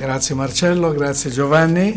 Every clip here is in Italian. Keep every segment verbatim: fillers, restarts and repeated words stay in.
Grazie Marcello, grazie Giovanni,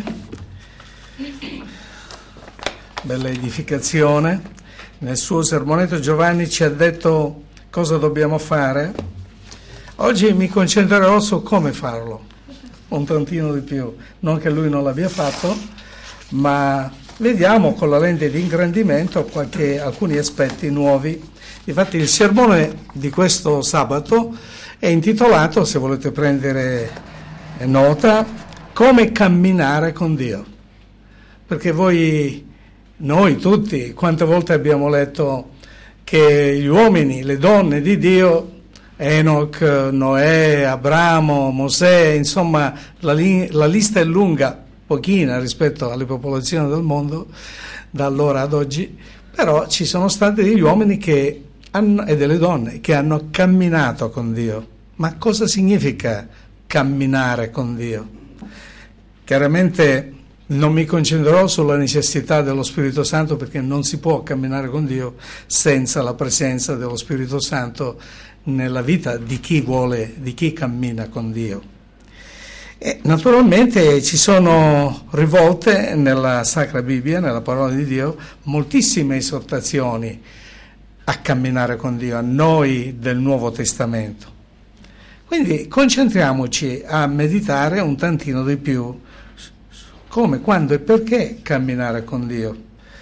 bella edificazione. Nel suo sermonetto Giovanni ci ha detto cosa dobbiamo fare. Oggi mi concentrerò su come farlo, un tantino di più, non che lui non l'abbia fatto, ma vediamo con la lente di ingrandimento qualche, alcuni aspetti nuovi. Infatti il sermone di questo sabato è intitolato, se volete prendere nota, come camminare con Dio. Perché voi, noi tutti, quante volte abbiamo letto che gli uomini, le donne di Dio, Enoch, Noè, Abramo, Mosè, insomma la, li- la lista è lunga, pochina rispetto alle popolazioni del mondo da allora ad oggi, però ci sono stati degli uomini che hanno, e delle donne che hanno camminato con Dio. Ma cosa significa camminare con Dio? Chiaramente non mi concentrerò sulla necessità dello Spirito Santo, perché non si può camminare con Dio senza la presenza dello Spirito Santo nella vita di chi vuole, di chi cammina con Dio. E naturalmente ci sono rivolte nella Sacra Bibbia, nella parola di Dio, moltissime esortazioni a camminare con Dio, a noi del Nuovo Testamento. Quindi concentriamoci a meditare un tantino di più come, quando e perché camminare con Dio.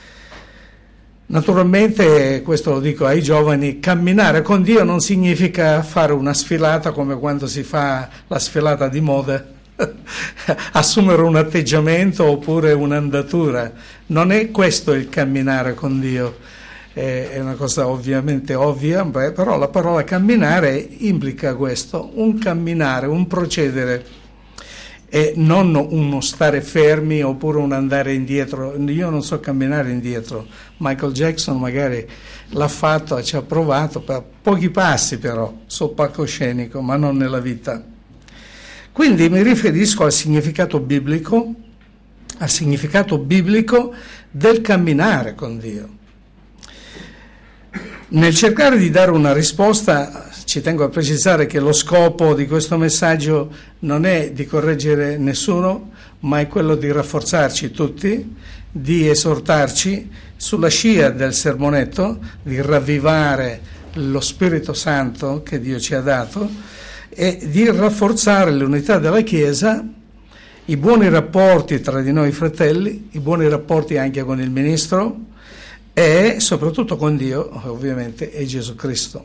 Naturalmente, questo lo dico ai giovani, camminare con Dio non significa fare una sfilata come quando si fa la sfilata di moda, assumere un atteggiamento oppure un'andatura. Non è questo il camminare con Dio. È una cosa ovviamente ovvia, beh, però la parola camminare implica questo, un camminare, un procedere, e non uno stare fermi oppure un andare indietro. Io non so camminare indietro, Michael Jackson magari l'ha fatto, ci ha provato, per pochi passi però, sul palcoscenico, ma non nella vita. Quindi mi riferisco al significato biblico, al significato biblico del camminare con Dio. Nel cercare di dare una risposta, ci tengo a precisare che lo scopo di questo messaggio non è di correggere nessuno, ma è quello di rafforzarci tutti, di esortarci sulla scia del sermonetto, di ravvivare lo Spirito Santo che Dio ci ha dato e di rafforzare l'unità della Chiesa, i buoni rapporti tra di noi fratelli, i buoni rapporti anche con il ministro, e soprattutto con Dio, ovviamente, e Gesù Cristo.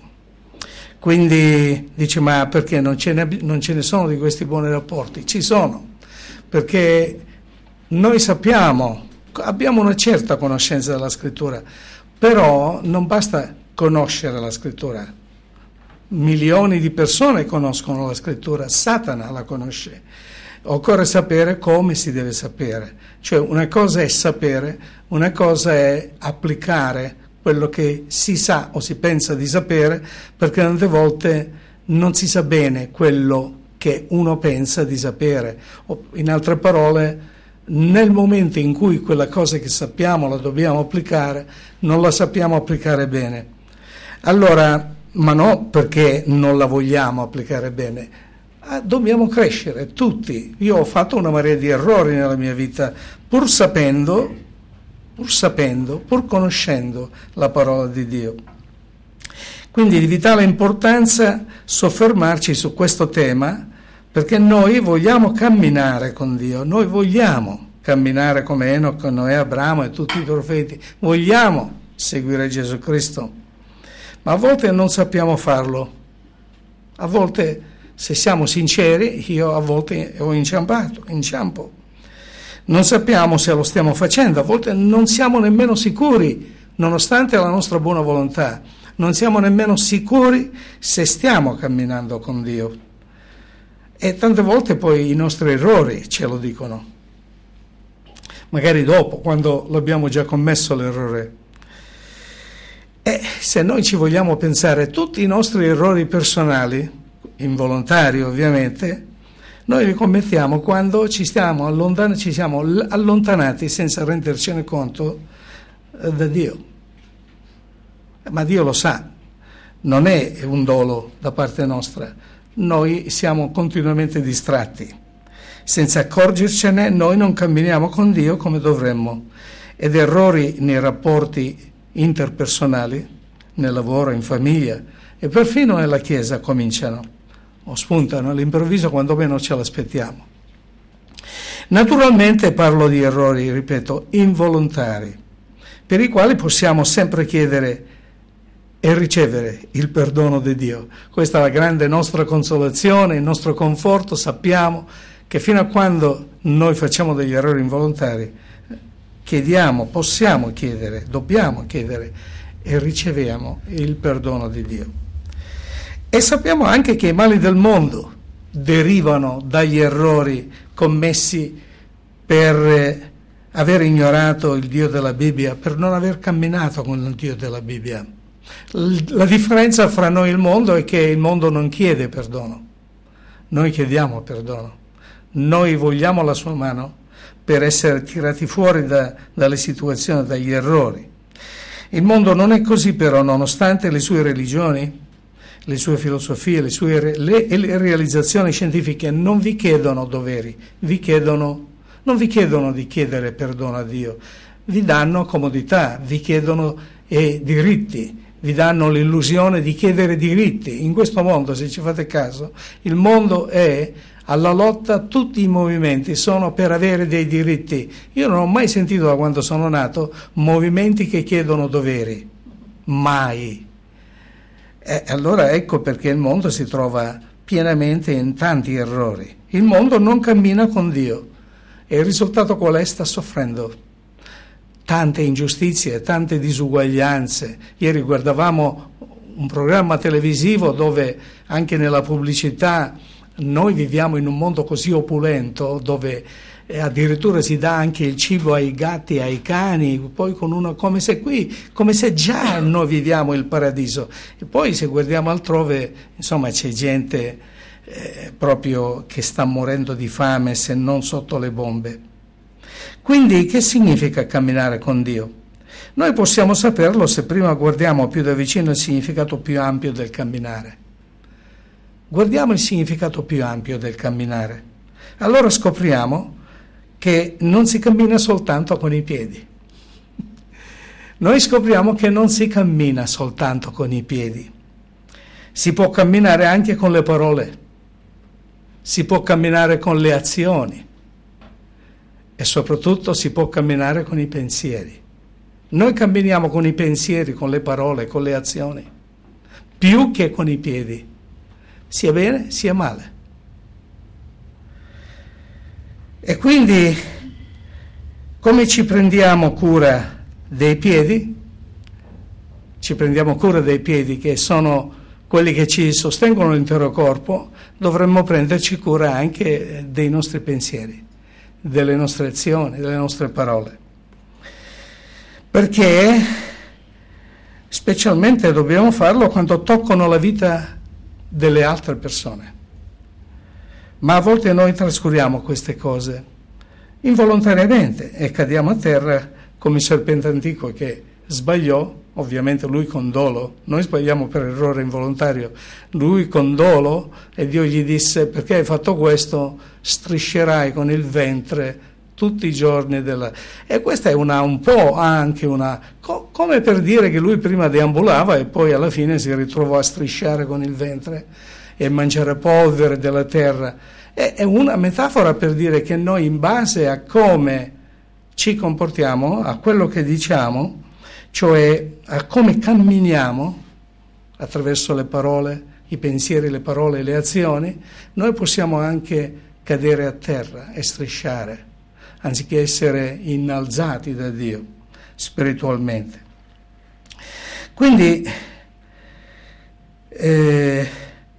Quindi dice, ma perché non ce, ne, non ce ne sono di questi buoni rapporti? Ci sono, perché noi sappiamo, abbiamo una certa conoscenza della Scrittura, però non basta conoscere la Scrittura. Milioni di persone conoscono la Scrittura, Satana la conosce. Occorre sapere come si deve sapere, cioè una cosa è sapere, una cosa è applicare quello che si sa o si pensa di sapere, perché tante volte non si sa bene quello che uno pensa di sapere, o in altre parole, nel momento in cui quella cosa che sappiamo la dobbiamo applicare, non la sappiamo applicare bene. Allora, ma no perché non la vogliamo applicare bene, dobbiamo crescere tutti. Io ho fatto una marea di errori nella mia vita, pur sapendo, pur sapendo, pur conoscendo la parola di Dio. Quindi di vitale importanza soffermarci su questo tema, perché noi vogliamo camminare con Dio, noi vogliamo camminare come Enoch, Noè, Abramo e tutti i profeti, vogliamo seguire Gesù Cristo, ma a volte non sappiamo farlo, a volte, se siamo sinceri, io a volte ho inciampato, inciampo. Non sappiamo se lo stiamo facendo, a volte non siamo nemmeno sicuri, nonostante la nostra buona volontà, non siamo nemmeno sicuri se stiamo camminando con Dio. E tante volte poi i nostri errori ce lo dicono, magari dopo, quando l'abbiamo già commesso l'errore. E se noi ci vogliamo pensare, tutti i nostri errori personali, involontari ovviamente, noi li commettiamo quando ci stiamo allontan- ci siamo allontanati senza rendercene conto eh, da Dio. Ma Dio lo sa, non è un dolo da parte nostra, noi siamo continuamente distratti. Senza accorgercene noi non camminiamo con Dio come dovremmo, ed errori nei rapporti interpersonali, nel lavoro, in famiglia e perfino nella Chiesa cominciano o spuntano all'improvviso quando meno ce l'aspettiamo. Naturalmente parlo di errori, ripeto, involontari, per i quali possiamo sempre chiedere e ricevere il perdono di Dio. Questa è la grande nostra consolazione, il nostro conforto. Sappiamo che fino a quando noi facciamo degli errori involontari, chiediamo, possiamo chiedere, dobbiamo chiedere e riceviamo il perdono di Dio. E sappiamo anche che i mali del mondo derivano dagli errori commessi per aver ignorato il Dio della Bibbia, per non aver camminato con il Dio della Bibbia. La differenza fra noi e il mondo è che il mondo non chiede perdono, noi chiediamo perdono, noi vogliamo la sua mano per essere tirati fuori da, dalle situazioni, dagli errori. Il mondo non è così però, nonostante le sue religioni, le sue filosofie, le sue le, le realizzazioni scientifiche non vi chiedono doveri, vi chiedono, non vi chiedono di chiedere perdono a Dio, vi danno comodità, vi chiedono eh, diritti, vi danno l'illusione di chiedere diritti. In questo mondo, se ci fate caso, il mondo è alla lotta, tutti i movimenti sono per avere dei diritti. Io non ho mai sentito da quando sono nato movimenti che chiedono doveri, mai. E allora ecco perché il mondo si trova pienamente in tanti errori. Il mondo non cammina con Dio e il risultato qual è? Sta soffrendo tante ingiustizie, tante disuguaglianze. Ieri guardavamo un programma televisivo dove anche nella pubblicità noi viviamo in un mondo così opulento dove addirittura si dà anche il cibo ai gatti, ai cani, poi con uno, come se qui, come se già noi viviamo il paradiso. E poi se guardiamo altrove, insomma, c'è gente eh, proprio che sta morendo di fame se non sotto le bombe. Quindi che significa camminare con Dio? Noi possiamo saperlo se prima guardiamo più da vicino il significato più ampio del camminare. Guardiamo il significato più ampio del camminare. Allora scopriamo che non si cammina soltanto con i piedi. Noi scopriamo che non si cammina soltanto con i piedi. Si può camminare anche con le parole. Si può camminare con le azioni. E soprattutto si può camminare con i pensieri. Noi camminiamo con i pensieri, con le parole, con le azioni, più che con i piedi, sia bene sia male. E quindi come ci prendiamo cura dei piedi? Ci prendiamo cura dei piedi, che sono quelli che ci sostengono l'intero corpo, dovremmo prenderci cura anche dei nostri pensieri, delle nostre azioni, delle nostre parole. Perché specialmente dobbiamo farlo quando toccano la vita delle altre persone. Ma a volte noi trascuriamo queste cose involontariamente e cadiamo a terra come il serpente antico che sbagliò, ovviamente lui con dolo, noi sbagliamo per errore involontario, lui con dolo, e Dio gli disse: perché hai fatto questo? Striscerai con il ventre tutti i giorni della... E questa è una un po' anche una... Co- come per dire che lui prima deambulava e poi alla fine si ritrovò a strisciare con il ventre e mangiare polvere della terra. È, è una metafora per dire che noi, in base a come ci comportiamo, a quello che diciamo, cioè a come camminiamo attraverso le parole, i pensieri, le parole e le azioni, noi possiamo anche cadere a terra e strisciare, anziché essere innalzati da Dio spiritualmente. Quindi eh,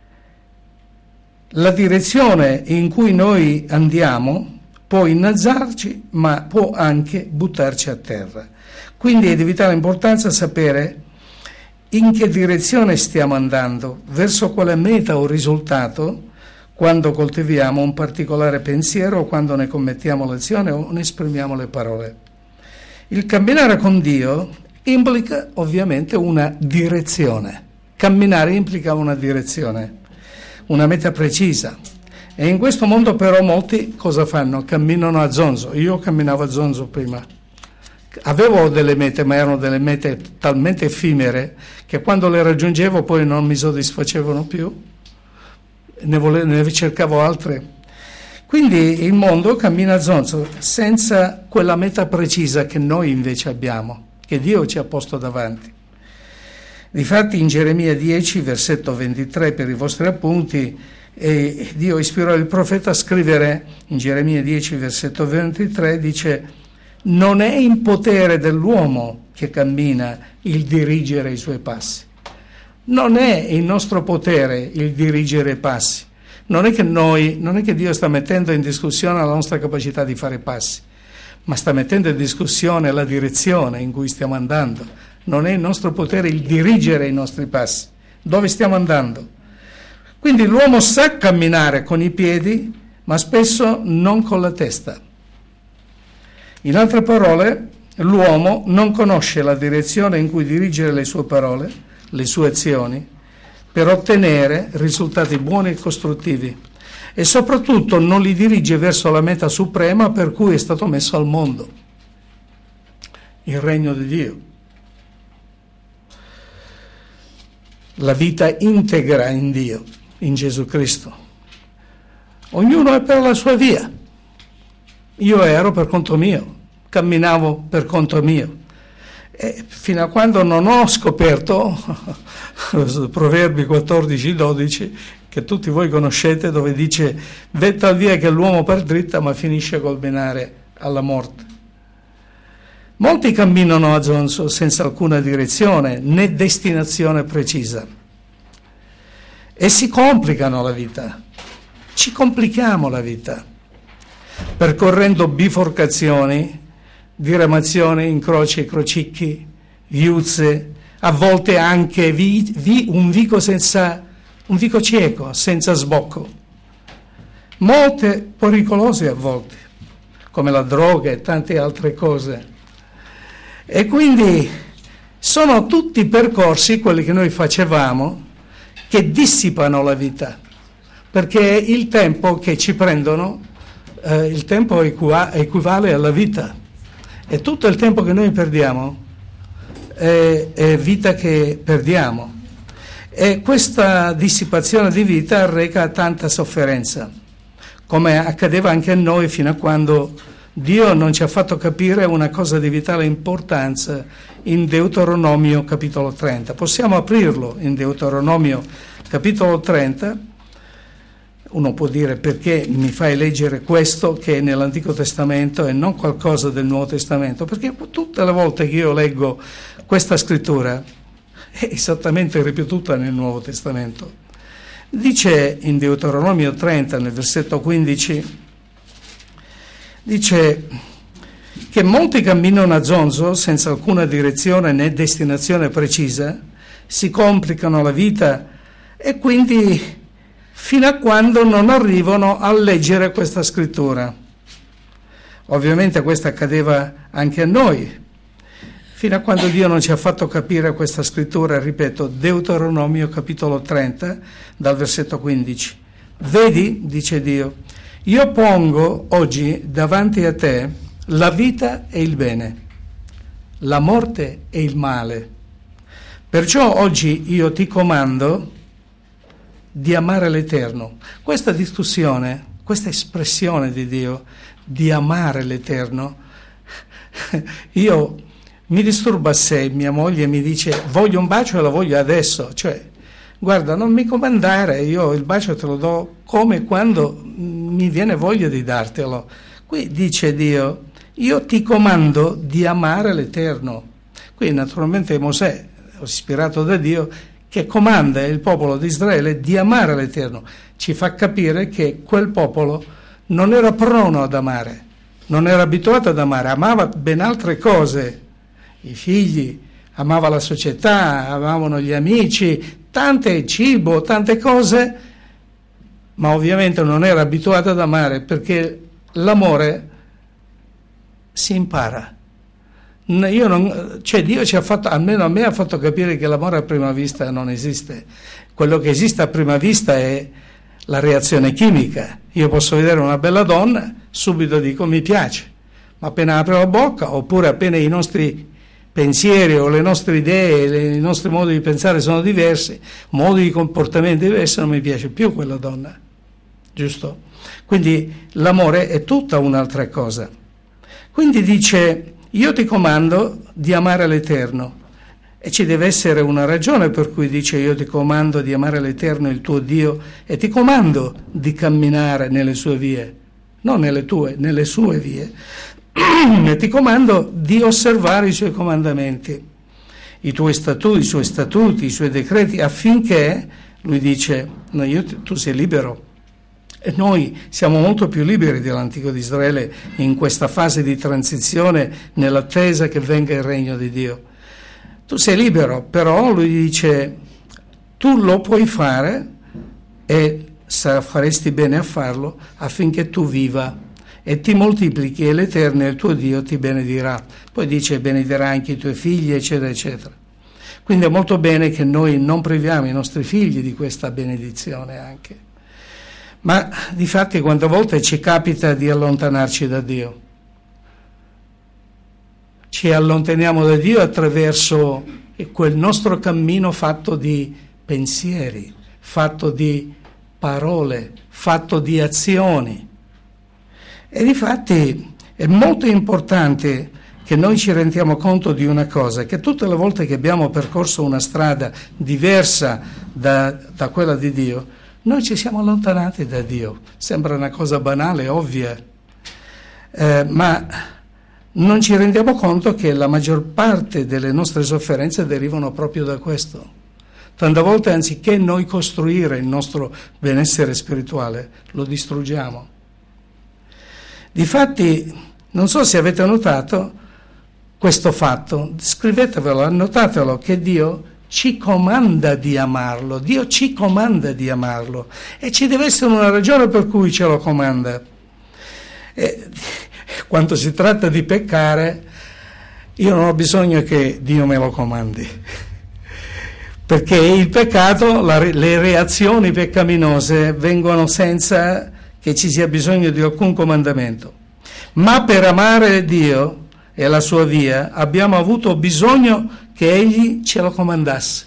la direzione in cui noi andiamo può innalzarci, ma può anche buttarci a terra. Quindi è di vitale importanza sapere in che direzione stiamo andando, verso quale meta o risultato, quando coltiviamo un particolare pensiero, o quando ne commettiamo l'azione o ne esprimiamo le parole. Il camminare con Dio implica ovviamente una direzione. Camminare implica una direzione, una meta precisa. E in questo mondo però molti cosa fanno? Camminano a zonzo. Io camminavo a zonzo prima. Avevo delle mete, ma erano delle mete talmente effimere che quando le raggiungevo poi non mi soddisfacevano più, ne, vole- ne cercavo altre. Quindi il mondo cammina a zonzo senza quella meta precisa che noi invece abbiamo, che Dio ci ha posto davanti. Difatti in Geremia dieci, versetto ventitré, per i vostri appunti, e Dio ispirò il profeta a scrivere in Geremia dieci, versetto ventitré, dice: non è in potere dell'uomo che cammina il dirigere i suoi passi. Non è in nostro potere il dirigere i passi. Non è che noi, non è che Dio sta mettendo in discussione la nostra capacità di fare passi, ma sta mettendo in discussione la direzione in cui stiamo andando. Non è in nostro potere il dirigere i nostri passi. Dove stiamo andando? Quindi l'uomo sa camminare con i piedi, ma spesso non con la testa. In altre parole, l'uomo non conosce la direzione in cui dirigere le sue parole, le sue azioni, per ottenere risultati buoni e costruttivi, e soprattutto non li dirige verso la meta suprema per cui è stato messo al mondo, il regno di Dio. La vita integra in Dio, in Gesù Cristo. Ognuno è per la sua via. Io ero per conto mio, camminavo per conto mio. E fino a quando non ho scoperto Proverbi quattordici dodici, che tutti voi conoscete, dove dice: ve tal via che l'uomo per dritta, ma finisce col menare alla morte. Molti camminano a zonzo senza alcuna direzione né destinazione precisa e si complicano la vita. Ci complichiamo la vita percorrendo biforcazioni, diramazioni, incroci e crocicchi, viuzze, a volte anche vi, vi, un vico senza un vico cieco, senza sbocco, molte pericolose a volte, come la droga e tante altre cose. E quindi sono tutti percorsi, quelli che noi facevamo, che dissipano la vita, perché il tempo che ci prendono, eh, il tempo equa- equivale alla vita, e tutto il tempo che noi perdiamo è, è vita che perdiamo, e questa dissipazione di vita reca tanta sofferenza, come accadeva anche a noi fino a quando Dio non ci ha fatto capire una cosa di vitale importanza in Deuteronomio capitolo trenta. Possiamo aprirlo in Deuteronomio capitolo trenta. Uno può dire: perché mi fai leggere questo che è nell'Antico Testamento e non qualcosa del Nuovo Testamento? Perché tutte le volte che io leggo questa scrittura è esattamente ripetuta nel Nuovo Testamento. Dice in Deuteronomio trenta, nel versetto quindici, dice che molti camminano a zonzo senza alcuna direzione né destinazione precisa, si complicano la vita e quindi fino a quando non arrivano a leggere questa scrittura. Ovviamente questo accadeva anche a noi, fino a quando Dio non ci ha fatto capire questa scrittura, ripeto, Deuteronomio capitolo trenta, dal versetto quindici. Vedi, dice Dio, io pongo oggi davanti a te la vita e il bene, la morte e il male. Perciò oggi io ti comando di amare l'Eterno. Questa discussione, questa espressione di Dio, di amare l'Eterno, io mi disturba se mia moglie mi dice: voglio un bacio e lo voglio adesso. Cioè, guarda, non mi comandare, io il bacio te lo do come quando mi viene voglia di dartelo. Qui dice Dio: io ti comando di amare l'Eterno. Qui naturalmente Mosè, ispirato da Dio, che comanda il popolo di Israele di amare l'Eterno, ci fa capire che quel popolo non era prono ad amare, non era abituato ad amare, amava ben altre cose, i figli, amava la società, amavano gli amici, tante cibo, tante cose, ma ovviamente non era abituato ad amare, perché l'amore si impara. Io non, cioè Dio ci ha fatto, almeno a me ha fatto capire che l'amore a prima vista non esiste. Quello che esiste a prima vista è la reazione chimica. Io posso vedere una bella donna, subito dico mi piace, ma appena apro la bocca, oppure appena i nostri pensieri o le nostre idee, le, i nostri modi di pensare sono diversi, modi di comportamento diversi, non mi piace più quella donna, giusto? Quindi l'amore è tutta un'altra cosa. Quindi dice, io ti comando di amare l'Eterno, e ci deve essere una ragione per cui dice io ti comando di amare l'Eterno, il tuo Dio, e ti comando di camminare nelle sue vie, non nelle tue, nelle sue vie, e ti comando di osservare i suoi comandamenti, i tuoi statuti, i suoi statuti, i suoi decreti, affinché, lui dice, no, io, tu sei libero. E noi siamo molto più liberi dell'antico di Israele in questa fase di transizione, nell'attesa che venga il regno di Dio. Tu sei libero, però lui dice, tu lo puoi fare e faresti bene a farlo affinché tu viva e ti moltiplichi e l'Eterno, il tuo Dio, ti benedirà. Poi dice, benedirà anche i tuoi figli, eccetera, eccetera. Quindi è molto bene che noi non priviamo i nostri figli di questa benedizione anche. Ma difatti quante volte ci capita di allontanarci da Dio? Ci allontaniamo da Dio attraverso quel nostro cammino fatto di pensieri, fatto di parole, fatto di azioni. E difatti è molto importante che noi ci rendiamo conto di una cosa, che tutte le volte che abbiamo percorso una strada diversa da, da quella di Dio, noi ci siamo allontanati da Dio. Sembra una cosa banale, ovvia, eh, ma non ci rendiamo conto che la maggior parte delle nostre sofferenze derivano proprio da questo. Tante volte, anziché noi costruire il nostro benessere spirituale, lo distruggiamo. Difatti, non so se avete notato questo fatto, scrivetevelo, annotatelo, che Dio ci comanda di amarlo, Dio ci comanda di amarlo e ci deve essere una ragione per cui ce lo comanda. E quando si tratta di peccare, io non ho bisogno che Dio me lo comandi, perché il peccato, la, le reazioni peccaminose vengono senza che ci sia bisogno di alcun comandamento. Ma per amare Dio e la sua via abbiamo avuto bisogno che Egli ce lo comandasse,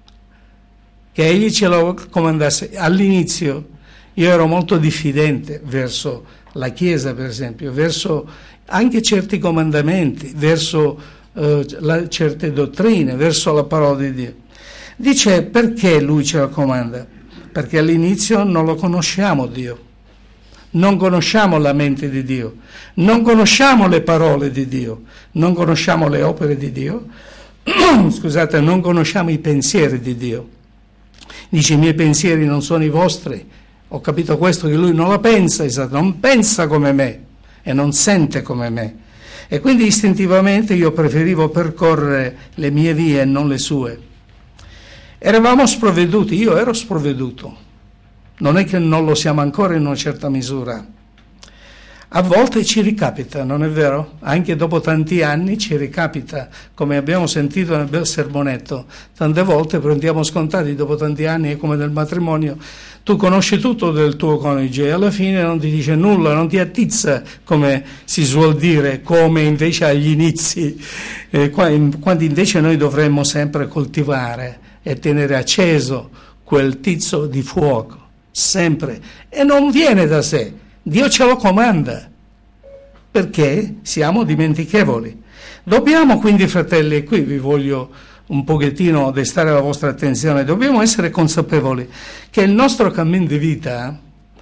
che Egli ce lo comandasse. All'inizio io ero molto diffidente verso la Chiesa, per esempio, verso anche certi comandamenti, verso eh, la, certe dottrine, verso la parola di Dio. Dice, perché Lui ce lo comanda? Perché all'inizio non lo conosciamo Dio, non conosciamo la mente di Dio, non conosciamo le parole di Dio, non conosciamo le opere di Dio, scusate, non conosciamo i pensieri di Dio. Dice, i miei pensieri non sono i vostri. Ho capito questo, che Lui non la pensa, non pensa come me e non sente come me. E quindi istintivamente io preferivo percorrere le mie vie e non le sue. Eravamo sprovveduti, io ero sprovveduto. Non è che non lo siamo ancora in una certa misura. A volte ci ricapita, non è vero? Anche dopo tanti anni ci ricapita, come abbiamo sentito nel bel sermonetto. Tante volte prendiamo scontati dopo tanti anni, è come nel matrimonio. Tu conosci tutto del tuo coniuge e alla fine non ti dice nulla, non ti attizza, come si suol dire, come invece agli inizi, eh, quando invece noi dovremmo sempre coltivare e tenere acceso quel tizzo di fuoco, sempre. E non viene da sé. Dio ce lo comanda, perché siamo dimentichevoli. Dobbiamo quindi, fratelli, e qui vi voglio un pochettino destare la vostra attenzione, dobbiamo essere consapevoli che il nostro cammino di vita,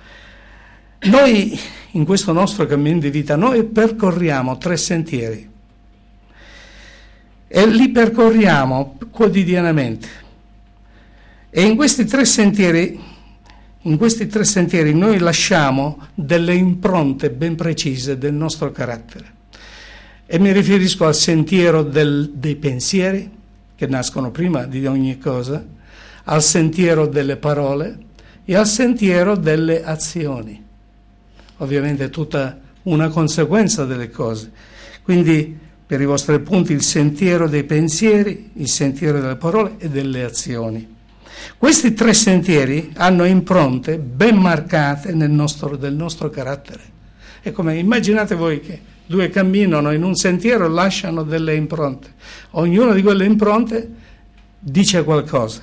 noi, in questo nostro cammino di vita, noi percorriamo tre sentieri e li percorriamo quotidianamente. E in questi tre sentieri In questi tre sentieri noi lasciamo delle impronte ben precise del nostro carattere. E mi riferisco al sentiero del, dei pensieri, che nascono prima di ogni cosa, al sentiero delle parole e al sentiero delle azioni. Ovviamente è tutta una conseguenza delle cose. Quindi, per i vostri punti, il sentiero dei pensieri, il sentiero delle parole e delle azioni. Questi tre sentieri hanno impronte ben marcate nel nostro, del nostro carattere. È come immaginate voi che due camminano in un sentiero e lasciano delle impronte. Ognuna di quelle impronte dice qualcosa.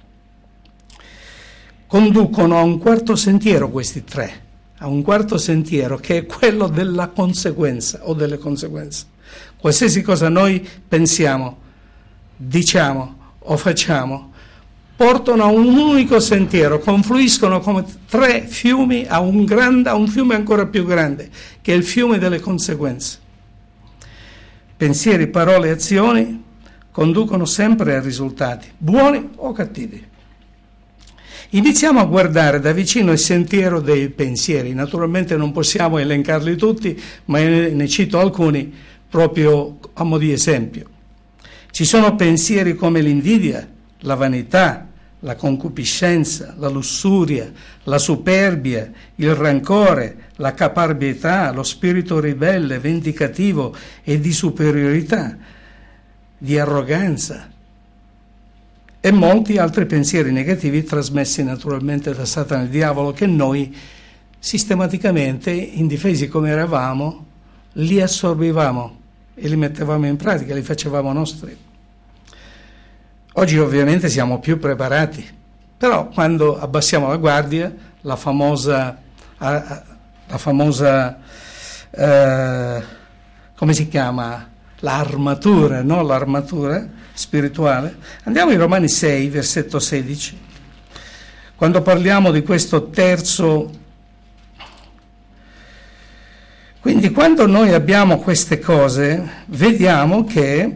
Conducono a un quarto sentiero questi tre, a un quarto sentiero che è quello della conseguenza o delle conseguenze. Qualsiasi cosa noi pensiamo, diciamo o facciamo, portano a un unico sentiero, confluiscono come tre fiumi a un, grande, a un fiume ancora più grande, che è il fiume delle conseguenze. Pensieri, parole e azioni conducono sempre a risultati, buoni o cattivi. Iniziamo a guardare da vicino il sentiero dei pensieri. Naturalmente non possiamo elencarli tutti, ma ne cito alcuni proprio a mo' di esempio. Ci sono pensieri come l'invidia, la vanità, la concupiscenza, la lussuria, la superbia, il rancore, la caparbietà, lo spirito ribelle, vendicativo e di superiorità, di arroganza e molti altri pensieri negativi trasmessi naturalmente da Satana e il diavolo, che noi sistematicamente, indifesi come eravamo, li assorbivamo e li mettevamo in pratica, li facevamo nostri. Oggi ovviamente siamo più preparati, però quando abbassiamo la guardia, la famosa, la famosa eh, come si chiama? L'armatura, no? L'armatura spirituale. Andiamo in Romani sei, versetto sedici, quando parliamo di questo terzo. Quindi quando noi abbiamo queste cose, vediamo che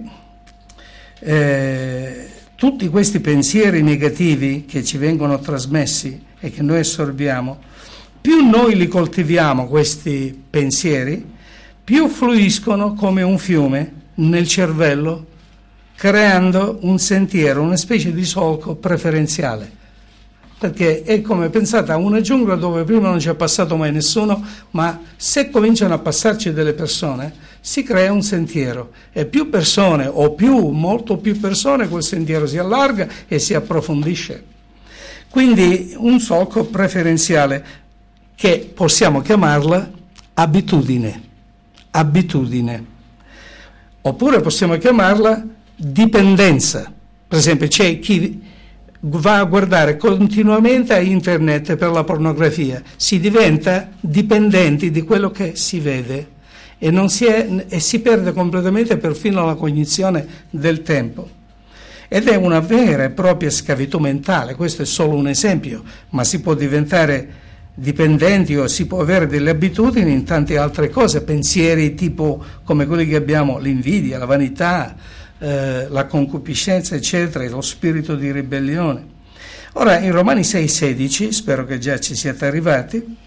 eh, tutti questi pensieri negativi che ci vengono trasmessi e che noi assorbiamo, più noi li coltiviamo questi pensieri, più fluiscono come un fiume nel cervello, creando un sentiero, una specie di solco preferenziale. Perché è come, pensate, a una giungla dove prima non ci è passato mai nessuno, ma se cominciano a passarci delle persone, si crea un sentiero, e più persone, o più, molto più persone, quel sentiero si allarga e si approfondisce. Quindi un solco preferenziale, che possiamo chiamarla abitudine, abitudine, oppure possiamo chiamarla dipendenza. Per esempio c'è chi va a guardare continuamente a internet per la pornografia, si diventa dipendenti di quello che si vede e, non si è, e si perde completamente perfino la cognizione del tempo. Ed è una vera e propria schiavitù mentale. Questo è solo un esempio, ma si può diventare dipendenti o si può avere delle abitudini in tante altre cose, pensieri tipo come quelli che abbiamo, l'invidia, la vanità, eh, la concupiscenza, eccetera, lo spirito di ribellione. Ora, in Romani sei sedici, spero che già ci siate arrivati,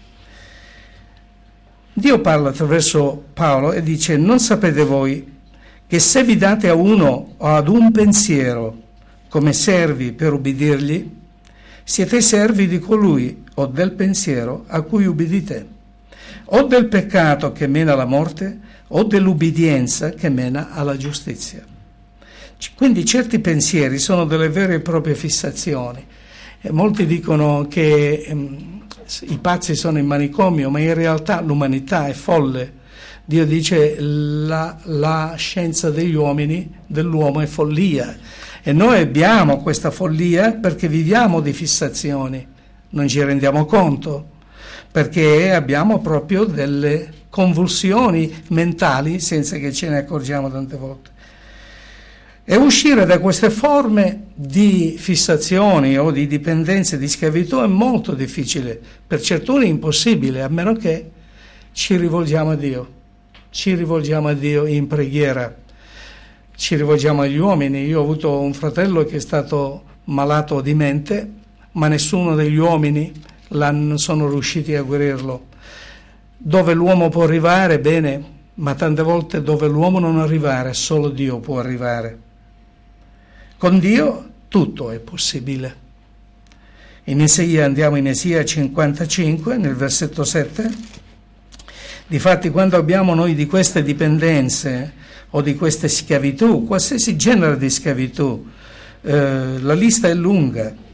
Dio parla attraverso Paolo e dice: non sapete voi che se vi date a uno o ad un pensiero come servi per ubbidirgli, siete servi di colui o del pensiero a cui ubbidite, o del peccato che mena alla morte, o dell'ubbidienza che mena alla giustizia. Quindi certi pensieri sono delle vere e proprie fissazioni. E molti dicono che ehm, i pazzi sono in manicomio, ma in realtà l'umanità è folle. Dio dice la, la scienza degli uomini, dell'uomo è follia. E noi abbiamo questa follia perché viviamo di fissazioni, non ci rendiamo conto, perché abbiamo proprio delle convulsioni mentali senza che ce ne accorgiamo tante volte. E uscire da queste forme di fissazioni o di dipendenze, di schiavitù è molto difficile, per certuni impossibile, a meno che ci rivolgiamo a Dio, ci rivolgiamo a Dio in preghiera. Ci rivolgiamo agli uomini. Io ho avuto un fratello che è stato malato di mente, ma nessuno degli uomini non sono riusciti a guarirlo. Dove l'uomo può arrivare, bene, ma tante volte dove l'uomo non arriva, solo Dio può arrivare. Con Dio tutto è possibile. In Isaia, andiamo in Isaia cinquantacinque, nel versetto sette. Difatti, quando abbiamo noi di queste dipendenze o di queste schiavitù, qualsiasi genere di schiavitù, eh, la lista è lunga,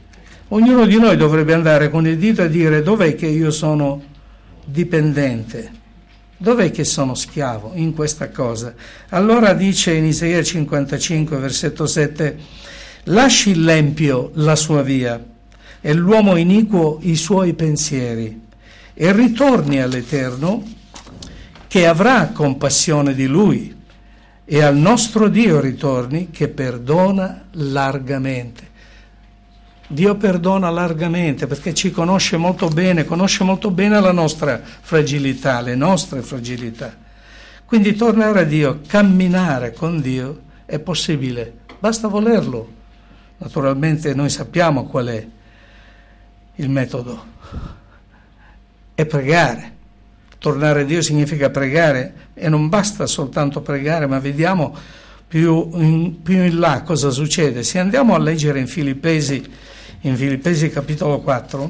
Ognuno di noi dovrebbe andare con il dito e dire: dov'è che io sono dipendente? Dov'è che sono schiavo in questa cosa? Allora dice in Isaia cinquantacinque, versetto sette: lasci l'empio la sua via e l'uomo iniquo i suoi pensieri, e ritorni all'Eterno, che avrà compassione di lui, e al nostro Dio ritorni, che perdona largamente. Dio perdona largamente perché ci conosce molto bene, conosce molto bene la nostra fragilità, le nostre fragilità. Quindi tornare a Dio, camminare con Dio è possibile, basta volerlo. Naturalmente noi sappiamo qual è il metodo, è pregare. Tornare a Dio significa pregare, e non basta soltanto pregare, ma vediamo più in, più in là cosa succede. Se andiamo a leggere in Filippesi, in Filippesi capitolo quattro,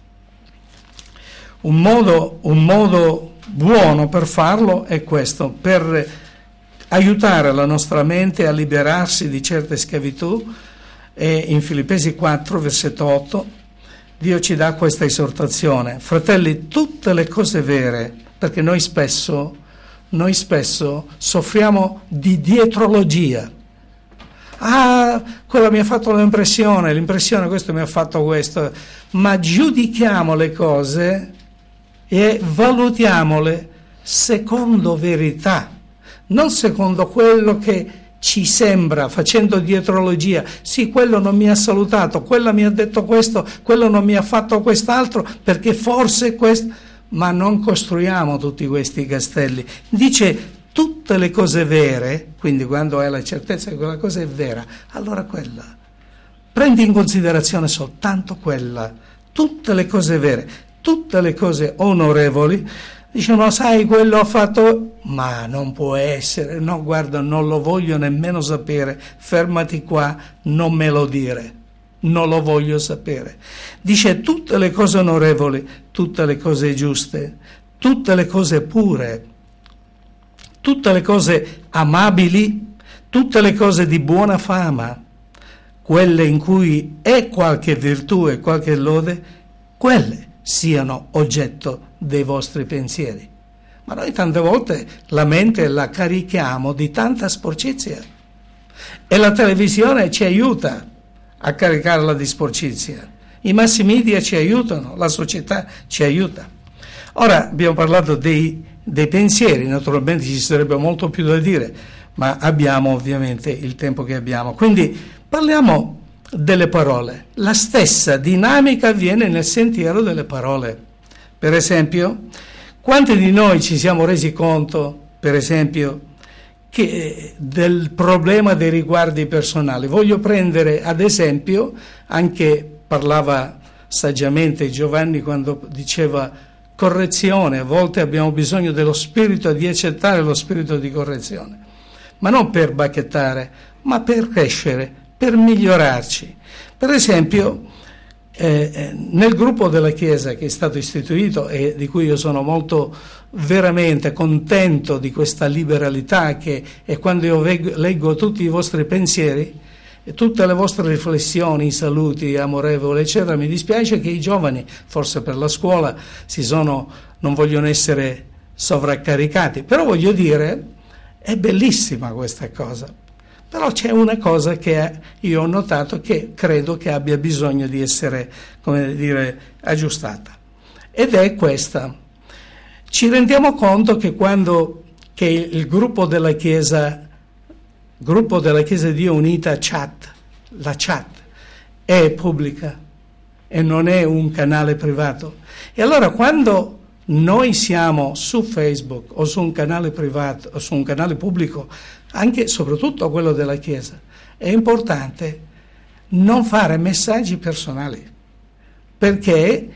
un modo, un modo buono per farlo è questo: per aiutare la nostra mente a liberarsi di certe schiavitù. E in Filippesi quattro, versetto otto, Dio ci dà questa esortazione: fratelli, tutte le cose vere, perché noi spesso, noi spesso soffriamo di dietrologia. Ah, quella mi ha fatto l'impressione, l'impressione questo mi ha fatto questo, ma giudichiamo le cose e valutiamole secondo verità, non secondo quello che ci sembra, facendo dietrologia. Sì, quello non mi ha salutato, quella mi ha detto questo, quello non mi ha fatto quest'altro, perché forse questo... Ma non costruiamo tutti questi castelli. Dice tutte le cose vere, quindi quando hai la certezza che quella cosa è vera, allora quella. Prendi in considerazione soltanto quella, tutte le cose vere, tutte le cose onorevoli. Dicono, sai, quello ha fatto, ma non può essere, no, guarda, non lo voglio nemmeno sapere, fermati qua, non me lo dire, non lo voglio sapere. Dice tutte le cose onorevoli, tutte le cose giuste, tutte le cose pure, tutte le cose amabili, tutte le cose di buona fama, quelle in cui è qualche virtù e qualche lode, quelle siano oggetto dei vostri pensieri. Ma noi tante volte la mente la carichiamo di tanta sporcizia e la televisione ci aiuta a caricarla di sporcizia, i mass media ci aiutano, la società ci aiuta. Ora abbiamo parlato dei, dei pensieri, naturalmente ci sarebbe molto più da dire, ma abbiamo ovviamente il tempo che abbiamo, quindi parliamo delle parole. La stessa dinamica avviene nel sentiero delle parole. Per esempio, quanti di noi ci siamo resi conto, per esempio, che del problema dei riguardi personali? Voglio prendere ad esempio, anche parlava saggiamente Giovanni quando diceva correzione, a volte abbiamo bisogno dello spirito, di accettare lo spirito di correzione, ma non per bacchettare, ma per crescere, per migliorarci. Per esempio, eh, nel gruppo della Chiesa che è stato istituito e di cui io sono molto veramente contento di questa liberalità, che è quando io leggo tutti i vostri pensieri e tutte le vostre riflessioni, saluti amorevoli eccetera, mi dispiace che i giovani, forse per la scuola, si sono, non vogliono essere sovraccaricati, però voglio dire, è bellissima questa cosa. Però c'è una cosa che io ho notato che credo che abbia bisogno di essere, come dire, aggiustata, ed è questa. Ci rendiamo conto che quando che il gruppo della Chiesa, gruppo della Chiesa di Dio Unita chat, la chat è pubblica e non è un canale privato. E allora quando noi siamo su Facebook o su un canale privato o su un canale pubblico, anche soprattutto quello della Chiesa, è importante non fare messaggi personali, perché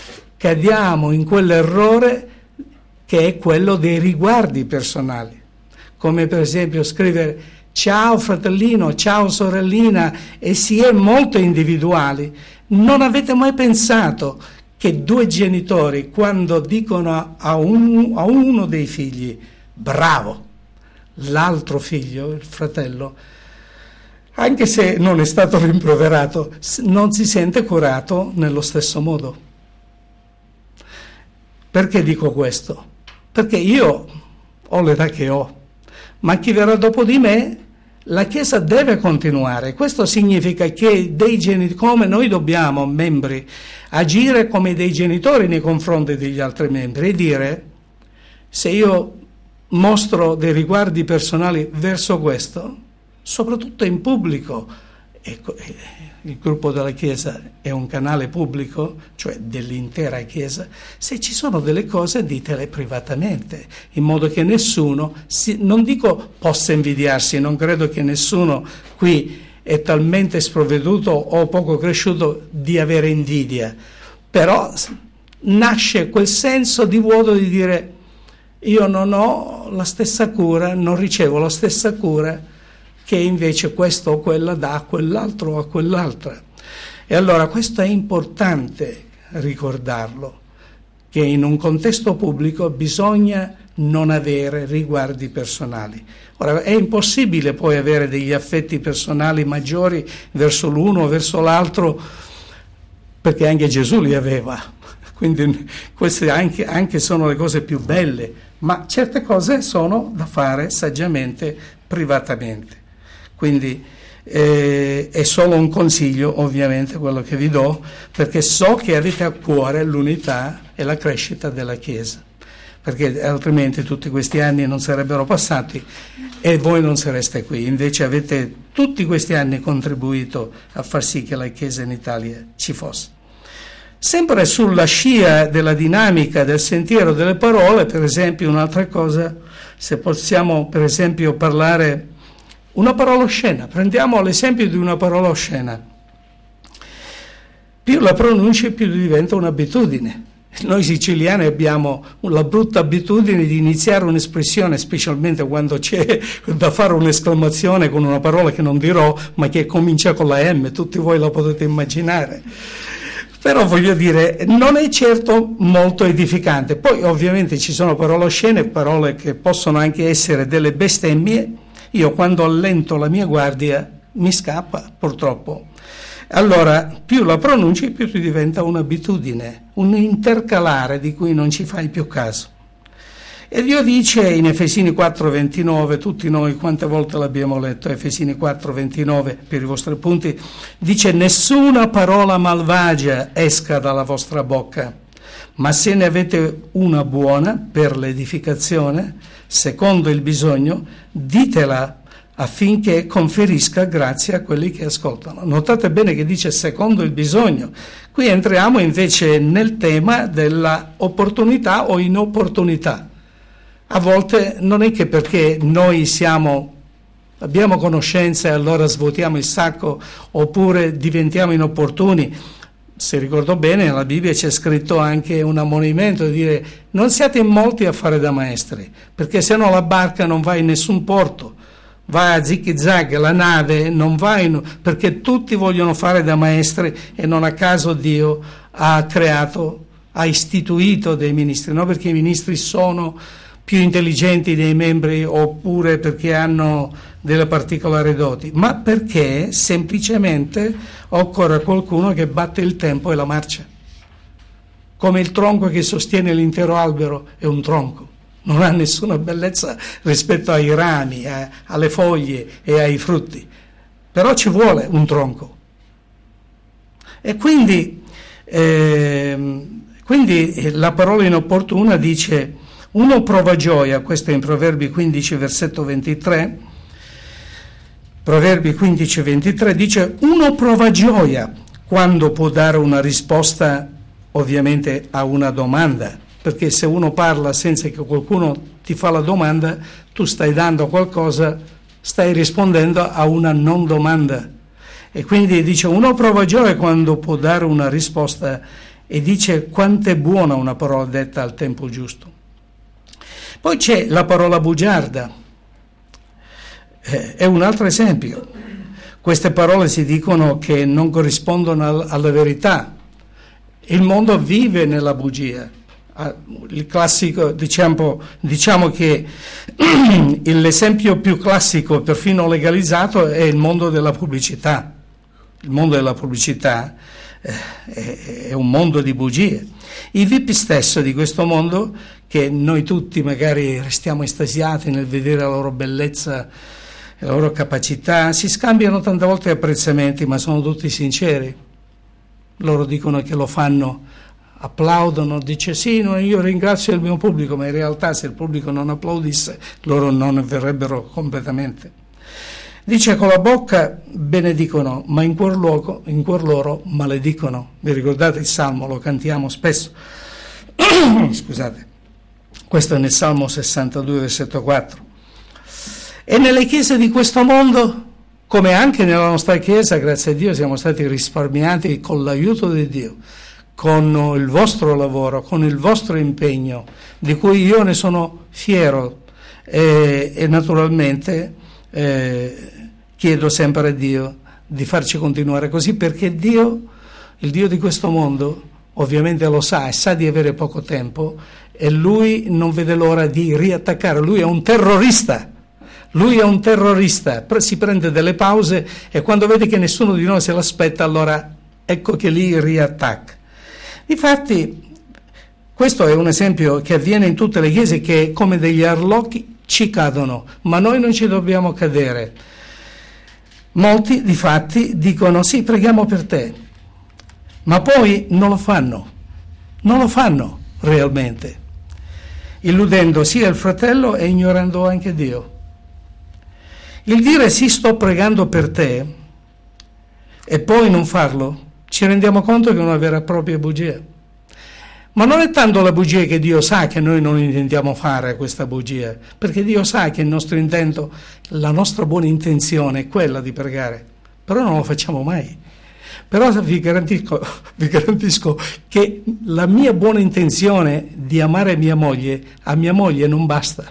cadiamo in quell'errore che è quello dei riguardi personali, come per esempio scrivere ciao fratellino, ciao sorellina, e si è molto individuali. Non avete mai pensato che due genitori, quando dicono a, un, a uno dei figli bravo, l'altro figlio, il fratello, anche se non è stato rimproverato, non si sente curato nello stesso modo. Perché dico questo? Perché io ho l'età che ho, ma chi verrà dopo di me, la Chiesa deve continuare. Questo significa che dei genitori, come noi dobbiamo, membri, agire come dei genitori nei confronti degli altri membri e dire: se io mostro dei riguardi personali verso questo, soprattutto in pubblico, ecco, il gruppo della Chiesa è un canale pubblico, cioè dell'intera Chiesa, se ci sono delle cose ditele privatamente, in modo che nessuno, si, non dico possa invidiarsi, non credo che nessuno qui è talmente sprovveduto o poco cresciuto di avere invidia, però nasce quel senso di vuoto di dire: io non ho la stessa cura, non ricevo la stessa cura che invece questo o quella dà a quell'altro o a quell'altra. E allora questo è importante ricordarlo, che in un contesto pubblico bisogna non avere riguardi personali. Ora, è impossibile poi avere degli affetti personali maggiori verso l'uno o verso l'altro, perché anche Gesù li aveva. Quindi queste anche, anche sono le cose più belle, ma certe cose sono da fare saggiamente, privatamente. Quindi eh, è solo un consiglio, ovviamente, quello che vi do, perché so che avete a cuore l'unità e la crescita della Chiesa, perché altrimenti tutti questi anni non sarebbero passati e voi non sareste qui. Invece avete tutti questi anni contribuito a far sì che la Chiesa in Italia ci fosse. Sempre sulla scia della dinamica del sentiero delle parole, per esempio, un'altra cosa, se possiamo per esempio parlare una parola oscena, prendiamo l'esempio di una parola oscena. Più la pronunci, più diventa un'abitudine. Noi siciliani abbiamo la brutta abitudine di iniziare un'espressione, specialmente quando c'è da fare un'esclamazione con una parola che non dirò, ma che comincia con la M, tutti voi la potete immaginare. Però voglio dire, non è certo molto edificante. Poi ovviamente ci sono parole oscene, parole che possono anche essere delle bestemmie. Io quando allento la mia guardia mi scappa, purtroppo. Allora, più la pronunci, più ti diventa un'abitudine, un intercalare di cui non ci fai più caso. E Dio dice in Efesini quattro ventinove, tutti noi quante volte l'abbiamo letto, Efesini quattro ventinove per i vostri punti, dice: nessuna parola malvagia esca dalla vostra bocca, ma se ne avete una buona per l'edificazione, secondo il bisogno, ditela affinché conferisca grazia a quelli che ascoltano. Notate bene che dice secondo il bisogno. Qui entriamo invece nel tema della opportunità o inopportunità. A volte non è che perché noi siamo, abbiamo conoscenza e allora svuotiamo il sacco oppure diventiamo inopportuni. Se ricordo bene, nella Bibbia c'è scritto anche un ammonimento di dire: non siate in molti a fare da maestri, perché se no la barca non va in nessun porto, va a zig-zag, la nave non va in, perché tutti vogliono fare da maestri e non a caso Dio ha creato, ha istituito dei ministri, non perché i ministri sono più intelligenti dei membri oppure perché hanno delle particolari doti, ma perché semplicemente occorre qualcuno che batte il tempo e la marcia. Come il tronco che sostiene l'intero albero è un tronco, non ha nessuna bellezza rispetto ai rami, a, alle foglie e ai frutti, però ci vuole un tronco. E quindi, eh, quindi la parola inopportuna dice: uno prova gioia, questo è in Proverbi quindici versetto ventitré, Proverbi quindici ventitré dice: uno prova gioia quando può dare una risposta ovviamente a una domanda, perché se uno parla senza che qualcuno ti fa la domanda, tu stai dando qualcosa, stai rispondendo a una non domanda. E quindi dice: uno prova gioia quando può dare una risposta, e dice quanto è buona una parola detta al tempo giusto. Poi c'è la parola bugiarda, eh, è un altro esempio. Queste parole si dicono che non corrispondono al, alla verità. Il mondo vive nella bugia, il classico, diciamo, diciamo che l'esempio più classico, perfino legalizzato, è il mondo della pubblicità. Il mondo della pubblicità eh, è un mondo di bugie. I V I P stesso di questo mondo, che noi tutti magari restiamo estasiati nel vedere la loro bellezza, la loro capacità, si scambiano tante volte apprezzamenti, ma sono tutti sinceri. Loro dicono che lo fanno, applaudono, dice sì, no, io ringrazio il mio pubblico, ma in realtà se il pubblico non applaudisse loro non verrebbero completamente. Dice con la bocca benedicono, ma in cuor, luogo, in cuor loro maledicono. Vi ricordate il Salmo, lo cantiamo spesso. Scusate, questo è nel Salmo sessantadue, versetto quattro. E nelle chiese di questo mondo, come anche nella nostra chiesa, grazie a Dio, siamo stati risparmiati con l'aiuto di Dio, con il vostro lavoro, con il vostro impegno, di cui io ne sono fiero e, e naturalmente eh, chiedo sempre a Dio di farci continuare così, perché Dio, il Dio di questo mondo, ovviamente lo sa e sa di avere poco tempo, e Lui non vede l'ora di riattaccare. Lui è un terrorista. Lui è un terrorista, si prende delle pause e quando vede che nessuno di noi se l'aspetta, allora ecco che lì riattacca. Difatti, questo è un esempio che avviene in tutte le chiese, che come degli arlocchi ci cadono, ma noi non ci dobbiamo cadere. Molti, difatti, dicono sì, preghiamo per te, ma poi non lo fanno, non lo fanno realmente, illudendo sia il fratello e ignorando anche Dio. Il dire sì, sto pregando per te, e poi non farlo, ci rendiamo conto che è una vera e propria bugia. Ma non è tanto la bugia che Dio sa che noi non intendiamo fare questa bugia, perché Dio sa che il nostro intento, la nostra buona intenzione è quella di pregare, però non lo facciamo mai. Però vi garantisco, vi garantisco che la mia buona intenzione di amare mia moglie, a mia moglie non basta.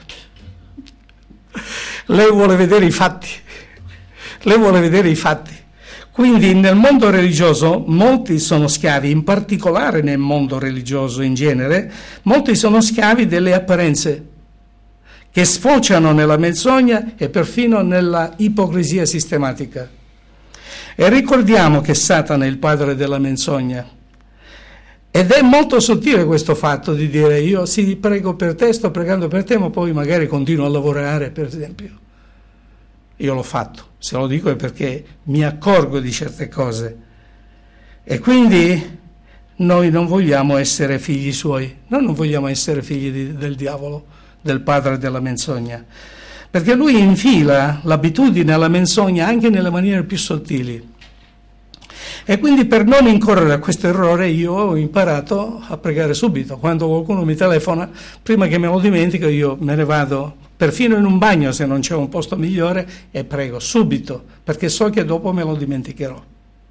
Lei vuole vedere i fatti, lei vuole vedere i fatti. Quindi nel mondo religioso molti sono schiavi, in particolare nel mondo religioso in genere, molti sono schiavi delle apparenze, che sfociano nella menzogna e perfino nella ipocrisia sistematica. E ricordiamo che Satana è il padre della menzogna. Ed è molto sottile questo fatto di dire io sì, prego per te, sto pregando per te, ma poi magari continuo a lavorare, per esempio. Io l'ho fatto, se lo dico è perché mi accorgo di certe cose. E quindi noi non vogliamo essere figli suoi, noi non vogliamo essere figli di, del diavolo, del padre della menzogna, perché lui infila l'abitudine alla menzogna anche nelle maniere più sottili. E quindi per non incorrere a questo errore io ho imparato a pregare subito. Quando qualcuno mi telefona, prima che me lo dimentico, io me ne vado perfino in un bagno se non c'è un posto migliore e prego subito, perché so che dopo me lo dimenticherò.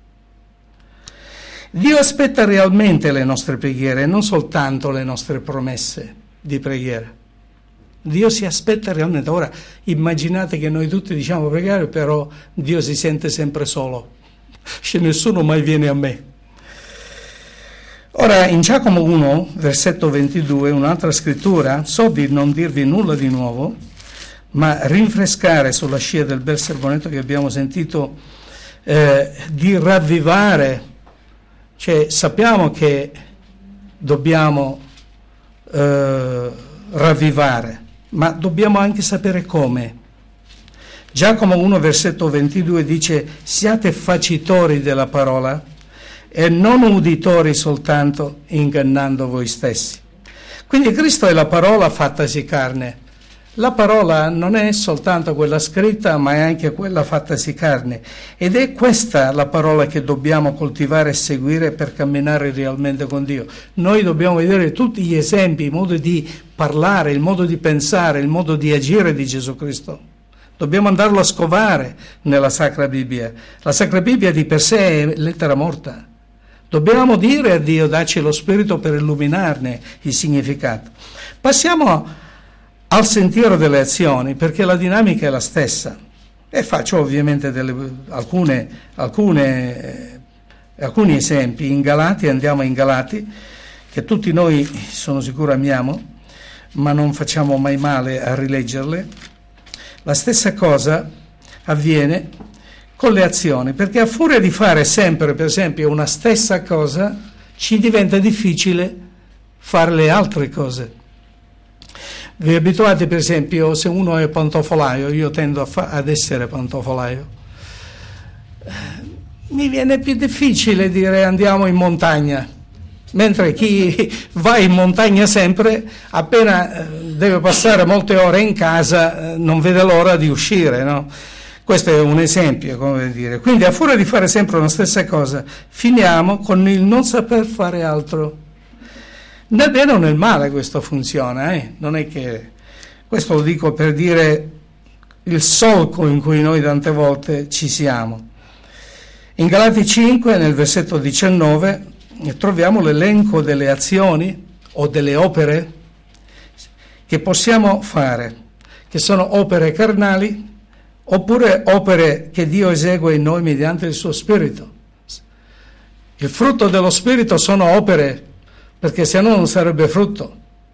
Dio aspetta realmente le nostre preghiere, non soltanto le nostre promesse di preghiera. Dio si aspetta realmente. Ora immaginate che noi tutti diciamo pregare, però Dio si sente sempre solo. Se nessuno mai viene a me. Ora in Giacomo uno, versetto ventidue, un'altra scrittura, so di non dirvi nulla di nuovo, ma rinfrescare sulla scia del bel sermonetto che abbiamo sentito, eh, di ravvivare, cioè sappiamo che dobbiamo eh, ravvivare, ma dobbiamo anche sapere come. Giacomo uno, versetto ventidue dice siate facitori della parola e non uditori soltanto, ingannando voi stessi. Quindi Cristo è la parola fattasi carne. La parola non è soltanto quella scritta, ma è anche quella fattasi carne. Ed è questa la parola che dobbiamo coltivare e seguire per camminare realmente con Dio. Noi dobbiamo vedere tutti gli esempi, il modo di parlare, il modo di pensare, il modo di agire di Gesù Cristo. Dobbiamo andarlo a scovare nella Sacra Bibbia. La Sacra Bibbia di per sé è lettera morta. Dobbiamo dire a Dio, dacci lo Spirito per illuminarne il significato. Passiamo al sentiero delle azioni, perché la dinamica è la stessa. E faccio ovviamente delle, alcune, alcune, eh, alcuni esempi. In Galati, andiamo in Galati, che tutti noi, sono sicuro, amiamo, ma non facciamo mai male a rileggerle, la stessa cosa avviene con le azioni, perché a furia di fare sempre, per esempio, una stessa cosa, ci diventa difficile fare le altre cose. Vi abituate, per esempio, se uno è pantofolaio, io tendo a fa- ad essere pantofolaio, mi viene più difficile dire andiamo in montagna, mentre chi va in montagna sempre, appena deve passare molte ore in casa, non vede l'ora di uscire, no? Questo è un esempio, come dire. Quindi a furia di fare sempre la stessa cosa, finiamo con il non saper fare altro. Nel bene o nel male questo funziona, eh? Non è che, questo lo dico per dire il solco in cui noi tante volte ci siamo. In Galati cinque, nel versetto diciannove, troviamo l'elenco delle azioni o delle opere che possiamo fare, che sono opere carnali oppure opere che Dio esegue in noi mediante il suo Spirito. Il frutto dello Spirito sono opere, perché se no non sarebbe frutto.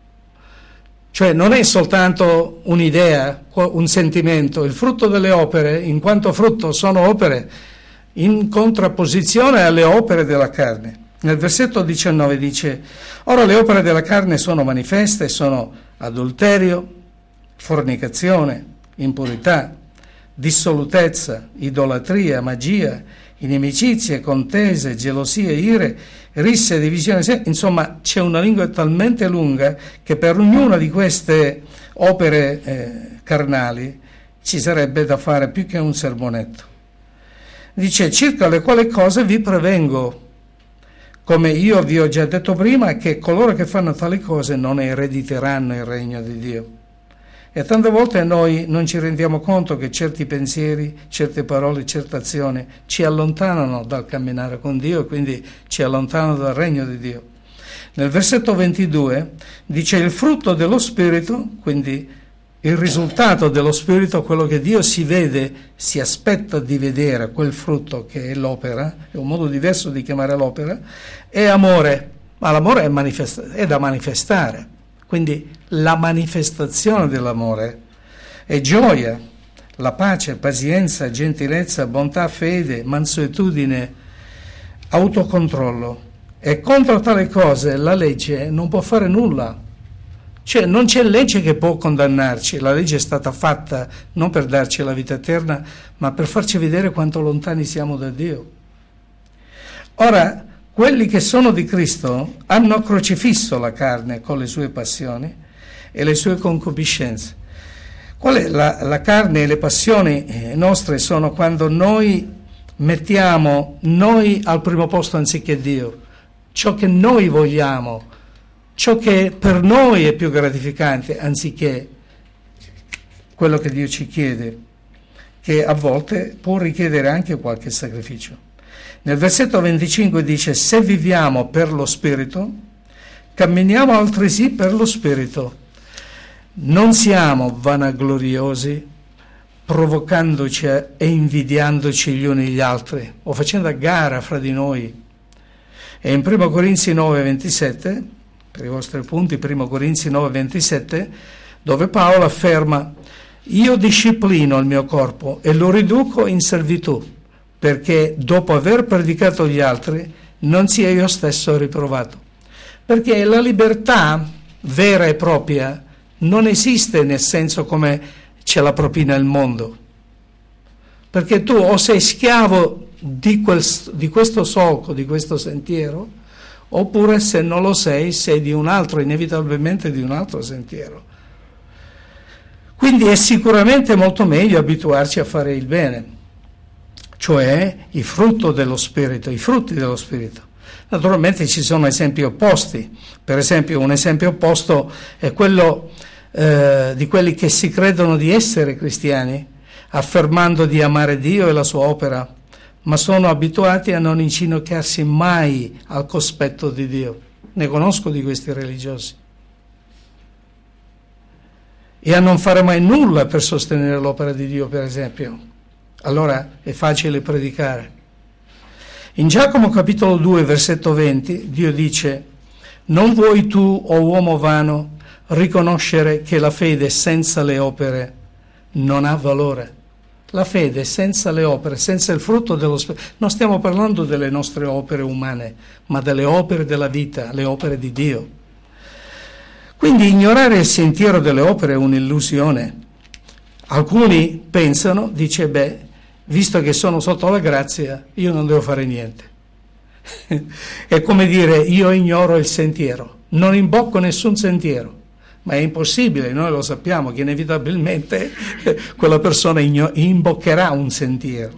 Cioè non è soltanto un'idea, un sentimento. Il frutto delle opere, in quanto frutto, sono opere in contrapposizione alle opere della carne. Nel versetto diciannove dice: ora le opere della carne sono manifeste, sono adulterio, fornicazione, impurità, dissolutezza, idolatria, magia, inimicizie, contese, gelosie, ire, risse, divisione. Insomma, c'è una lingua talmente lunga che per ognuna di queste opere eh, carnali ci sarebbe da fare più che un sermonetto. Dice: circa le quali cose vi prevengo, come io vi ho già detto prima, che coloro che fanno tali cose non erediteranno il regno di Dio. E tante volte noi non ci rendiamo conto che certi pensieri, certe parole, certe azioni ci allontanano dal camminare con Dio e quindi ci allontanano dal regno di Dio. Nel versetto ventidue dice: il frutto dello Spirito, quindi il risultato dello Spirito, quello che Dio si vede, si aspetta di vedere, quel frutto che è l'opera, è un modo diverso di chiamare l'opera, è amore, ma l'amore è, manifest- è da manifestare. Quindi la manifestazione dell'amore è gioia, la pace, pazienza, gentilezza, bontà, fede, mansuetudine, autocontrollo. E contro tale cose la legge non può fare nulla. Cioè non c'è legge che può condannarci. La legge è stata fatta non per darci la vita eterna, ma per farci vedere quanto lontani siamo da Dio. Ora, quelli che sono di Cristo hanno crocifisso la carne con le sue passioni e le sue concupiscenze. Qual è la, la carne e le passioni nostre? Sono quando noi mettiamo noi al primo posto anziché Dio, ciò che noi vogliamo, ciò che per noi è più gratificante anziché quello che Dio ci chiede, che a volte può richiedere anche qualche sacrificio. Nel versetto venticinque dice: se viviamo per lo Spirito, camminiamo altresì per lo Spirito. Non siamo vanagloriosi, provocandoci e invidiandoci gli uni gli altri, o facendo a gara fra di noi. E in primo Corinzi nove ventisette, per i vostri punti, primo Corinzi nove ventisette, dove Paolo afferma: io disciplino il mio corpo e lo riduco in servitù, perché dopo aver predicato gli altri non sia io stesso riprovato. Perché la libertà vera e propria non esiste nel senso come ce la propina il mondo. Perché tu o sei schiavo di, quel, di questo solco, di questo sentiero, oppure se non lo sei, sei di un altro, inevitabilmente di un altro sentiero. Quindi è sicuramente molto meglio abituarci a fare il bene, cioè il frutto dello Spirito, i frutti dello Spirito. Naturalmente ci sono esempi opposti. Per esempio, un esempio opposto è quello eh, di quelli che si credono di essere cristiani, affermando di amare Dio e la sua opera, ma sono abituati a non inginocchiarsi mai al cospetto di Dio. Ne conosco di questi religiosi. E a non fare mai nulla per sostenere l'opera di Dio, per esempio. Allora è facile predicare. In Giacomo capitolo due, versetto venti, Dio dice: Non vuoi tu, o uomo vano, riconoscere che la fede senza le opere non ha valore? La fede senza le opere, senza il frutto dello Spirito, non stiamo parlando delle nostre opere umane, ma delle opere della vita, le opere di Dio. Quindi ignorare il sentiero delle opere è un'illusione. Alcuni pensano, dice, beh, visto che sono sotto la grazia, io non devo fare niente. È come dire, io ignoro il sentiero, non imbocco nessun sentiero. Ma è impossibile, noi lo sappiamo che inevitabilmente quella persona imboccherà un sentiero.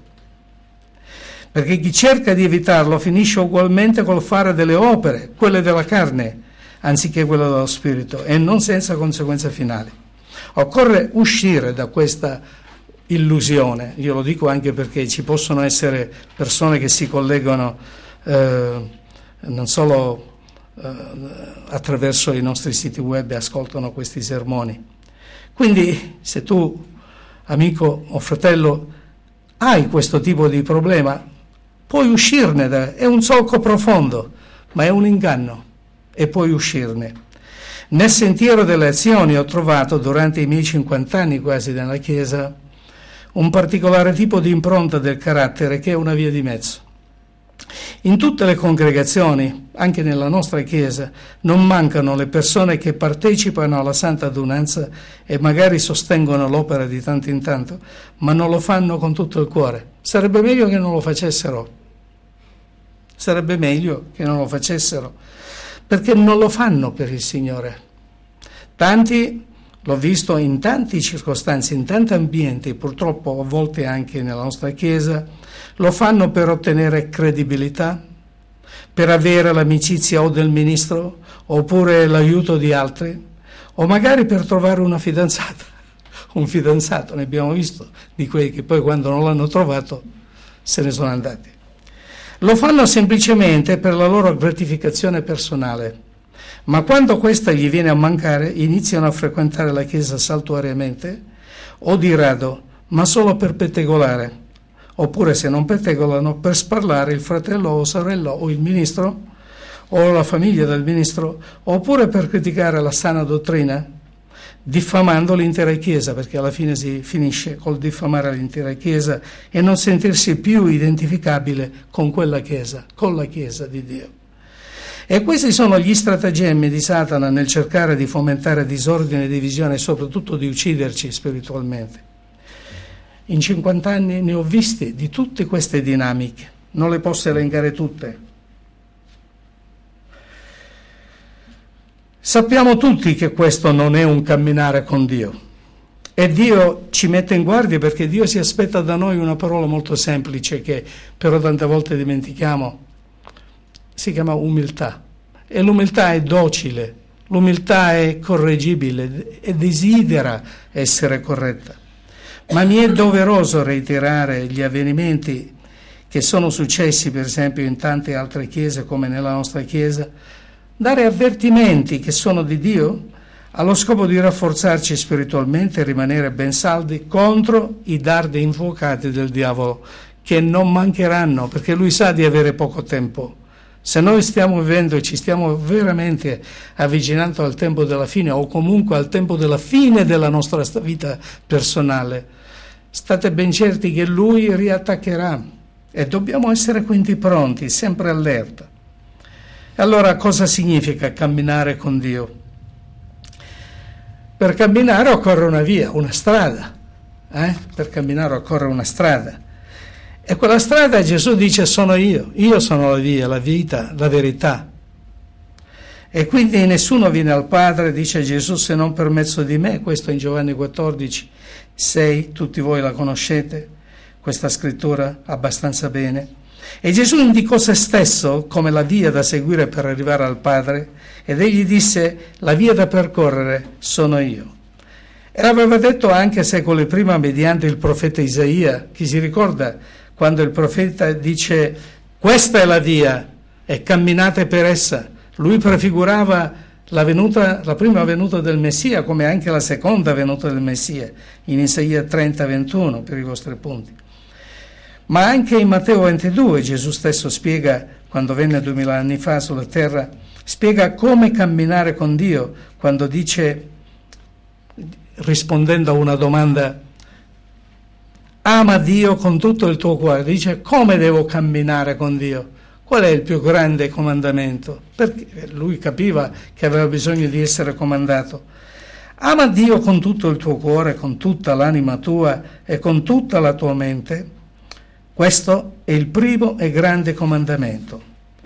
Perché chi cerca di evitarlo finisce ugualmente col fare delle opere, quelle della carne, anziché quelle dello spirito, e non senza conseguenze finali. Occorre uscire da questa illusione, io lo dico anche perché ci possono essere persone che si collegano eh, non solo attraverso i nostri siti web e ascoltano questi sermoni. Quindi se tu, amico o fratello, hai questo tipo di problema, puoi uscirne, da, è un solco profondo, ma è un inganno e puoi uscirne. Nel sentiero delle azioni ho trovato durante i miei cinquanta anni quasi nella Chiesa un particolare tipo di impronta del carattere che è una via di mezzo. In tutte le congregazioni, anche nella nostra Chiesa, non mancano le persone che partecipano alla Santa Adunanza e magari sostengono l'opera di tanto in tanto, ma non lo fanno con tutto il cuore. Sarebbe meglio che non lo facessero. Sarebbe meglio che non lo facessero, perché non lo fanno per il Signore. Tanti, l'ho visto in tante circostanze, in tanti ambienti, purtroppo a volte anche nella nostra Chiesa, lo fanno per ottenere credibilità, per avere l'amicizia o del ministro, oppure l'aiuto di altri, o magari per trovare una fidanzata, un fidanzato, ne abbiamo visto di quelli che poi quando non l'hanno trovato se ne sono andati. Lo fanno semplicemente per la loro gratificazione personale, ma quando questa gli viene a mancare iniziano a frequentare la Chiesa saltuariamente o di rado, ma solo per pettegolare. Oppure se non pettegolano per sparlare il fratello o sorella o il ministro o la famiglia del ministro, oppure per criticare la sana dottrina, diffamando l'intera Chiesa, perché alla fine si finisce col diffamare l'intera Chiesa e non sentirsi più identificabile con quella Chiesa, con la Chiesa di Dio. E questi sono gli stratagemmi di Satana nel cercare di fomentare disordine e divisione e soprattutto di ucciderci spiritualmente. In cinquanta anni ne ho visti di tutte queste dinamiche, non le posso elencare tutte. Sappiamo tutti che questo non è un camminare con Dio e Dio ci mette in guardia perché Dio si aspetta da noi una parola molto semplice che però tante volte dimentichiamo, si chiama umiltà, e l'umiltà è docile, l'umiltà è correggibile e desidera essere corretta. Ma mi è doveroso reiterare gli avvenimenti che sono successi, per esempio, in tante altre chiese come nella nostra Chiesa, dare avvertimenti che sono di Dio allo scopo di rafforzarci spiritualmente e rimanere ben saldi contro i dardi infuocati del diavolo, che non mancheranno, perché lui sa di avere poco tempo. Se noi stiamo vivendo e ci stiamo veramente avvicinando al tempo della fine o comunque al tempo della fine della nostra vita personale, state ben certi che lui riattaccherà e dobbiamo essere quindi pronti, sempre allerta. Allora cosa significa camminare con Dio? Per camminare occorre una via, una strada, eh? Per camminare occorre una strada. E quella strada Gesù dice sono io, io sono la via, la vita, la verità. E quindi nessuno viene al Padre, dice Gesù, se non per mezzo di me, questo in Giovanni quattordici, sei, tutti voi la conoscete, questa scrittura abbastanza bene. E Gesù indicò se stesso come la via da seguire per arrivare al Padre ed egli disse la via da percorrere sono io. E l'aveva detto anche secoli prima mediante il profeta Isaia, chi si ricorda quando il profeta dice questa è la via e camminate per essa. Lui prefigurava la venuta, la prima venuta del Messia come anche la seconda venuta del Messia in Isaia trenta ventuno per i vostri punti. Ma anche in Matteo ventidue Gesù stesso spiega, quando venne duemila anni fa sulla terra, spiega come camminare con Dio, quando dice, rispondendo a una domanda, ama Dio con tutto il tuo cuore, dice come devo camminare con Dio, qual è il più grande comandamento, perché lui capiva che aveva bisogno di essere comandato. Ama Dio con tutto il tuo cuore, con tutta l'anima tua e con tutta la tua mente. Questo è il primo e grande comandamento.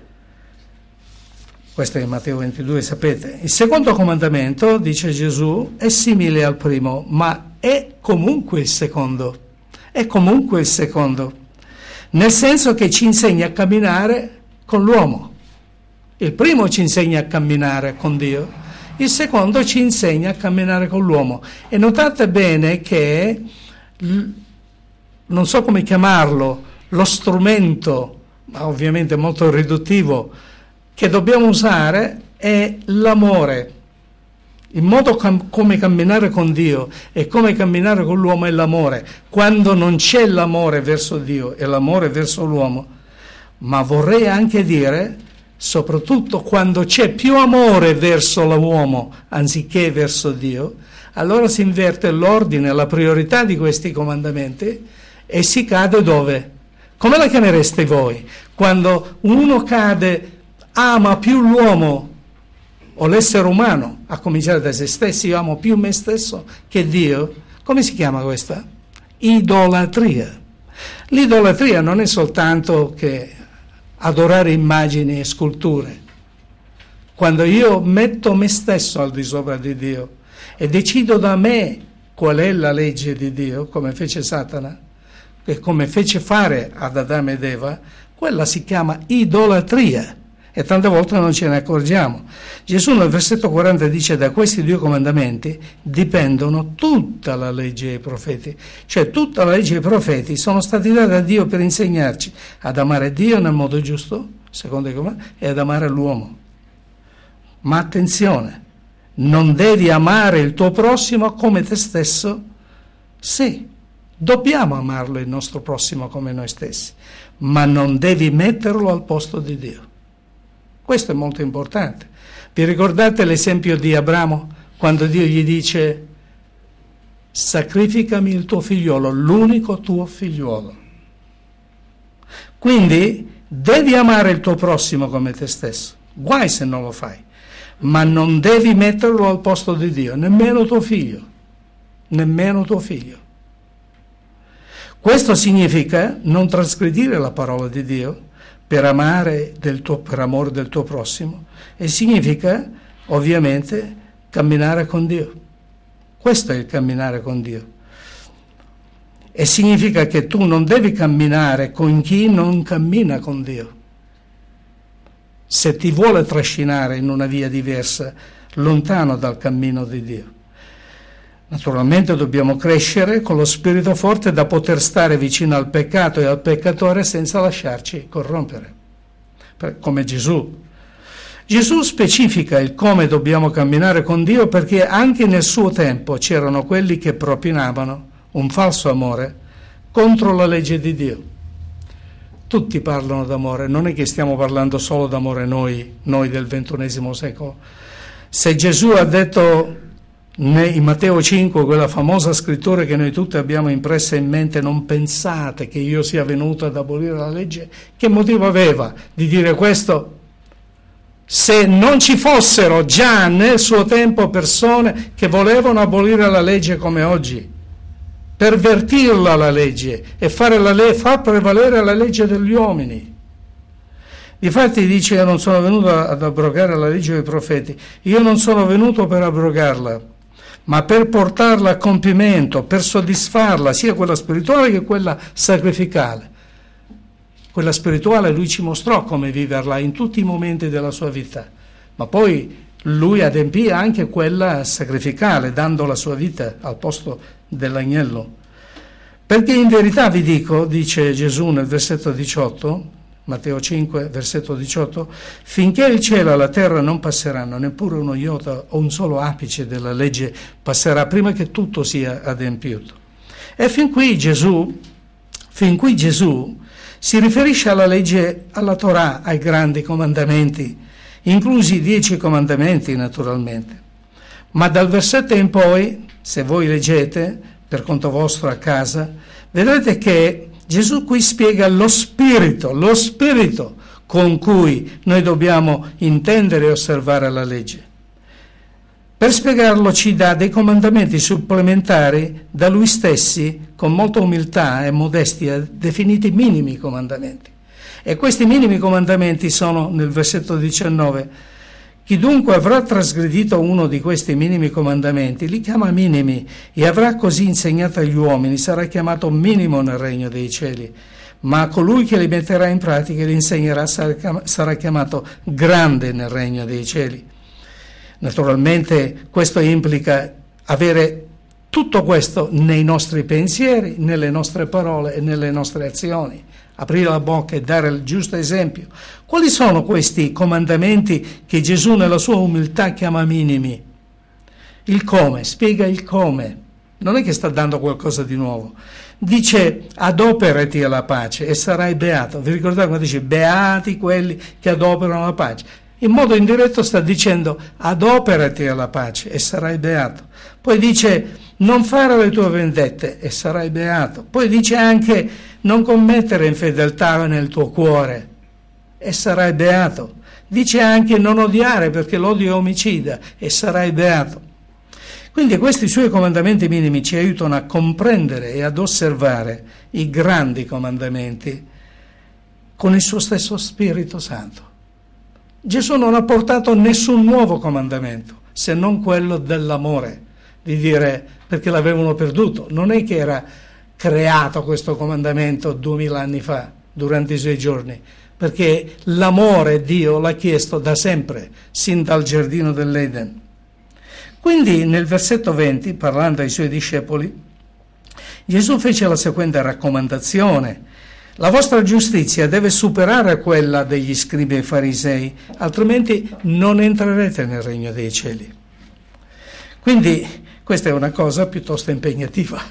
Questo è Matteo ventidue, sapete. Il secondo comandamento, dice Gesù, è simile al primo, ma è comunque il secondo. È comunque il secondo, nel senso che ci insegna a camminare con l'uomo. Il primo ci insegna a camminare con Dio, il secondo ci insegna a camminare con l'uomo. E notate bene che, non so come chiamarlo, lo strumento, ma ovviamente molto riduttivo, che dobbiamo usare è l'amore. Il modo cam- come camminare con Dio e come camminare con l'uomo è l'amore. Quando non c'è l'amore verso Dio e l'amore verso l'uomo, ma vorrei anche dire, soprattutto quando c'è più amore verso l'uomo anziché verso Dio, allora si inverte l'ordine, la priorità di questi comandamenti e si cade dove? Come la chiamereste voi? Quando uno cade, ama più l'uomo o l'essere umano, a cominciare da se stessi, io amo più me stesso che Dio, come si chiama questa? Idolatria. L'idolatria non è soltanto che adorare immagini e sculture. Quando io metto me stesso al di sopra di Dio e decido da me qual è la legge di Dio, come fece Satana, e come fece fare ad Adamo ed Eva, quella si chiama idolatria. E tante volte non ce ne accorgiamo. Gesù nel versetto quaranta dice: da questi due comandamenti dipendono tutta la legge e i profeti. Cioè tutta la legge e i profeti sono stati dati da Dio per insegnarci ad amare Dio nel modo giusto, secondo i comandamenti, e ad amare l'uomo. Ma attenzione, non devi amare il tuo prossimo come te stesso. Sì, dobbiamo amarlo il nostro prossimo come noi stessi, ma non devi metterlo al posto di Dio. Questo è molto importante. Vi ricordate l'esempio di Abramo, quando Dio gli dice: sacrificami il tuo figliolo, l'unico tuo figliolo. Quindi devi amare il tuo prossimo come te stesso, guai se non lo fai, ma non devi metterlo al posto di Dio, nemmeno tuo figlio, nemmeno tuo figlio. Questo significa non trasgredire la parola di Dio per amare del tuo, per amore del tuo prossimo, e significa ovviamente camminare con Dio. Questo è il camminare con Dio. E significa che tu non devi camminare con chi non cammina con Dio. Se ti vuole trascinare in una via diversa, lontano dal cammino di Dio. Naturalmente dobbiamo crescere con lo spirito forte da poter stare vicino al peccato e al peccatore senza lasciarci corrompere, come Gesù. Gesù specifica il come dobbiamo camminare con Dio, perché anche nel suo tempo c'erano quelli che propinavano un falso amore contro la legge di Dio. Tutti parlano d'amore, non è che stiamo parlando solo d'amore noi, noi del ventunesimo secolo. Se Gesù ha detto in Matteo cinque, quella famosa scrittura che noi tutti abbiamo impressa in mente: non pensate che io sia venuto ad abolire la legge, che motivo aveva di dire questo? Se non ci fossero già nel suo tempo persone che volevano abolire la legge come oggi, pervertirla la legge e fare la le- far prevalere la legge degli uomini. Difatti dice: io non sono venuto ad abrogare la legge dei profeti, io non sono venuto per abrogarla, ma per portarla a compimento, per soddisfarla, sia quella spirituale che quella sacrificale. Quella spirituale lui ci mostrò come viverla in tutti i momenti della sua vita, ma poi lui adempì anche quella sacrificale, dando la sua vita al posto dell'agnello. Perché in verità vi dico, dice Gesù nel versetto diciotto, Matteo cinque, versetto diciotto, finché il cielo e la terra non passeranno, neppure uno iota o un solo apice della legge passerà prima che tutto sia adempiuto. E fin qui Gesù, fin qui Gesù si riferisce alla legge, alla Torah, ai grandi comandamenti, inclusi i dieci comandamenti naturalmente. Ma dal versetto in poi, se voi leggete per conto vostro a casa, vedrete che Gesù qui spiega lo spirito, lo spirito con cui noi dobbiamo intendere e osservare la legge. Per spiegarlo ci dà dei comandamenti supplementari da lui stessi, con molta umiltà e modestia, definiti minimi comandamenti. E questi minimi comandamenti sono nel versetto diciannove: chi dunque avrà trasgredito uno di questi minimi comandamenti li chiama minimi e avrà così insegnato agli uomini, sarà chiamato minimo nel regno dei cieli, ma colui che li metterà in pratica e li insegnerà sarà chiamato grande nel regno dei cieli. Naturalmente questo implica avere tutto questo nei nostri pensieri, nelle nostre parole e nelle nostre azioni, aprire la bocca e dare il giusto esempio. Quali sono questi comandamenti che Gesù nella sua umiltà chiama minimi? Il come, spiega il come, non è che sta dando qualcosa di nuovo. Dice adoperati alla pace e sarai beato. Vi ricordate quando dice beati quelli che adoperano la pace? In modo indiretto sta dicendo adoperati alla pace e sarai beato. Poi dice non fare le tue vendette e sarai beato. Poi dice anche non commettere infedeltà nel tuo cuore e sarai beato. Dice anche non odiare perché l'odio è omicida e sarai beato. Quindi questi suoi comandamenti minimi ci aiutano a comprendere e ad osservare i grandi comandamenti con il suo stesso Spirito Santo. Gesù non ha portato nessun nuovo comandamento se non quello dell'amore, di dire perché l'avevano perduto. Non è che era creato questo comandamento duemila anni fa, durante i suoi giorni, perché l'amore Dio l'ha chiesto da sempre, sin dal giardino dell'Eden. Quindi nel versetto venti, parlando ai suoi discepoli, Gesù fece la seguente raccomandazione: la vostra giustizia deve superare quella degli scribi e farisei, altrimenti non entrerete nel regno dei cieli. Quindi questa è una cosa piuttosto impegnativa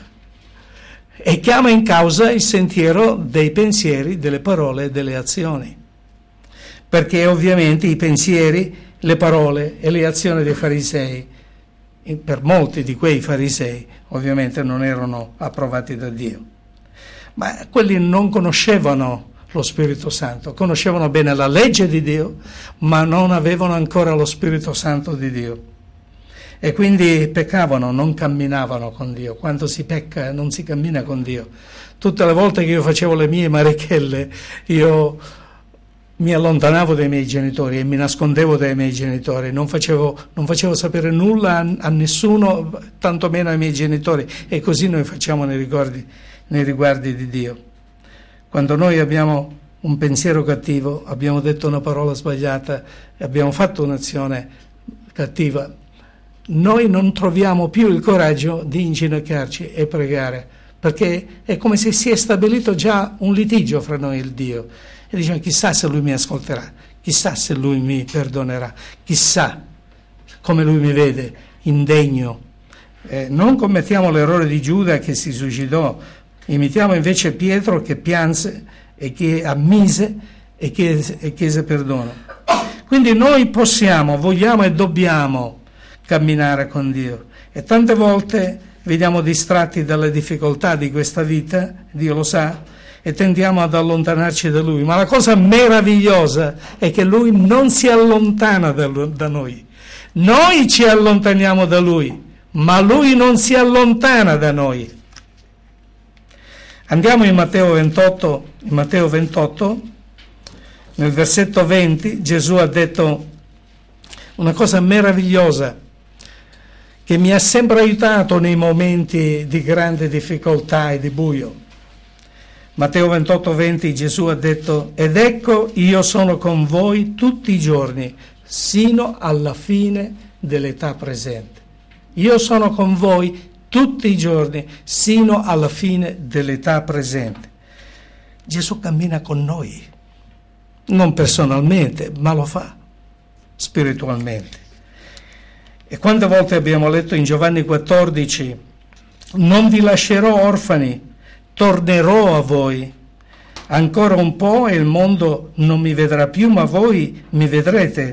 e chiama in causa il sentiero dei pensieri, delle parole e delle azioni, perché ovviamente i pensieri, le parole e le azioni dei farisei, per molti di quei farisei, ovviamente non erano approvati da Dio. Ma quelli non conoscevano lo Spirito Santo, conoscevano bene la legge di Dio, ma non avevano ancora lo Spirito Santo di Dio. E quindi peccavano, non camminavano con Dio. Quando si pecca non si cammina con Dio. Tutte le volte che io facevo le mie marechelle, io mi allontanavo dai miei genitori e mi nascondevo dai miei genitori, non facevo, non facevo sapere nulla a, a nessuno, tantomeno ai miei genitori, e così noi facciamo nei riguardi, nei riguardi di Dio. Quando noi abbiamo un pensiero cattivo, abbiamo detto una parola sbagliata e abbiamo fatto un'azione cattiva, noi non troviamo più il coraggio di inginocchiarci e pregare, perché è come se si è stabilito già un litigio fra noi e il Dio. E diciamo chissà se lui mi ascolterà, chissà se lui mi perdonerà, chissà come lui mi vede, indegno. Eh, non commettiamo l'errore di Giuda che si suicidò, imitiamo invece Pietro che pianse e che ammise e chiese, e chiese perdono. Quindi noi possiamo, vogliamo e dobbiamo camminare con Dio, e tante volte veniamo distratti dalle difficoltà di questa vita, Dio lo sa, e tendiamo ad allontanarci da Lui, ma la cosa meravigliosa è che Lui non si allontana da, da noi. Noi ci allontaniamo da Lui, ma Lui non si allontana da noi. Andiamo in Matteo ventotto, in Matteo ventotto, nel versetto venti, Gesù ha detto una cosa meravigliosa che mi ha sempre aiutato nei momenti di grande difficoltà e di buio. Matteo ventotto venti, Gesù ha detto: ed ecco io sono con voi tutti i giorni, sino alla fine dell'età presente. Io sono con voi tutti i giorni, sino alla fine dell'età presente. Gesù cammina con noi, non personalmente, ma lo fa spiritualmente. E quante volte abbiamo letto in Giovanni quattordici: non vi lascerò orfani, tornerò a voi. Ancora un po' e il mondo non mi vedrà più, ma voi mi vedrete.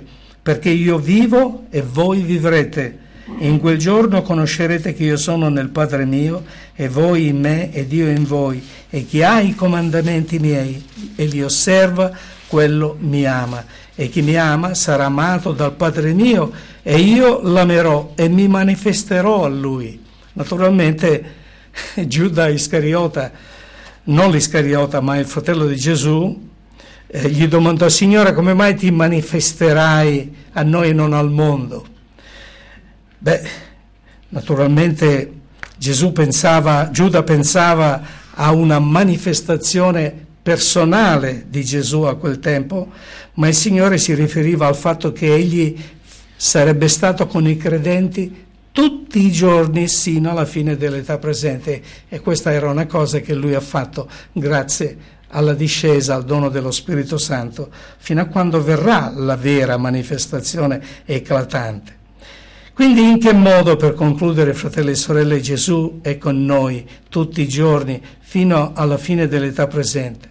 perché io vivo e voi vivrete. In quel giorno conoscerete che io sono nel Padre mio e voi in me ed io in voi, e chi ha i comandamenti miei e li osserva, quello mi ama, e chi mi ama sarà amato dal Padre mio e io l'amerò e mi manifesterò a lui. Naturalmente Giuda Iscariota, non l'Iscariota ma il fratello di Gesù, eh, gli domandò: Signore, come mai ti manifesterai a noi e non al mondo? Beh, naturalmente Gesù pensava, Giuda pensava a una manifestazione personale di Gesù a quel tempo, ma il Signore si riferiva al fatto che egli sarebbe stato con i credenti tutti i giorni sino alla fine dell'età presente, e questa era una cosa che lui ha fatto grazie alla discesa, al dono dello Spirito Santo, fino a quando verrà la vera manifestazione eclatante. Quindi in che modo, per concludere, fratelli e sorelle, Gesù è con noi tutti i giorni fino alla fine dell'età presente?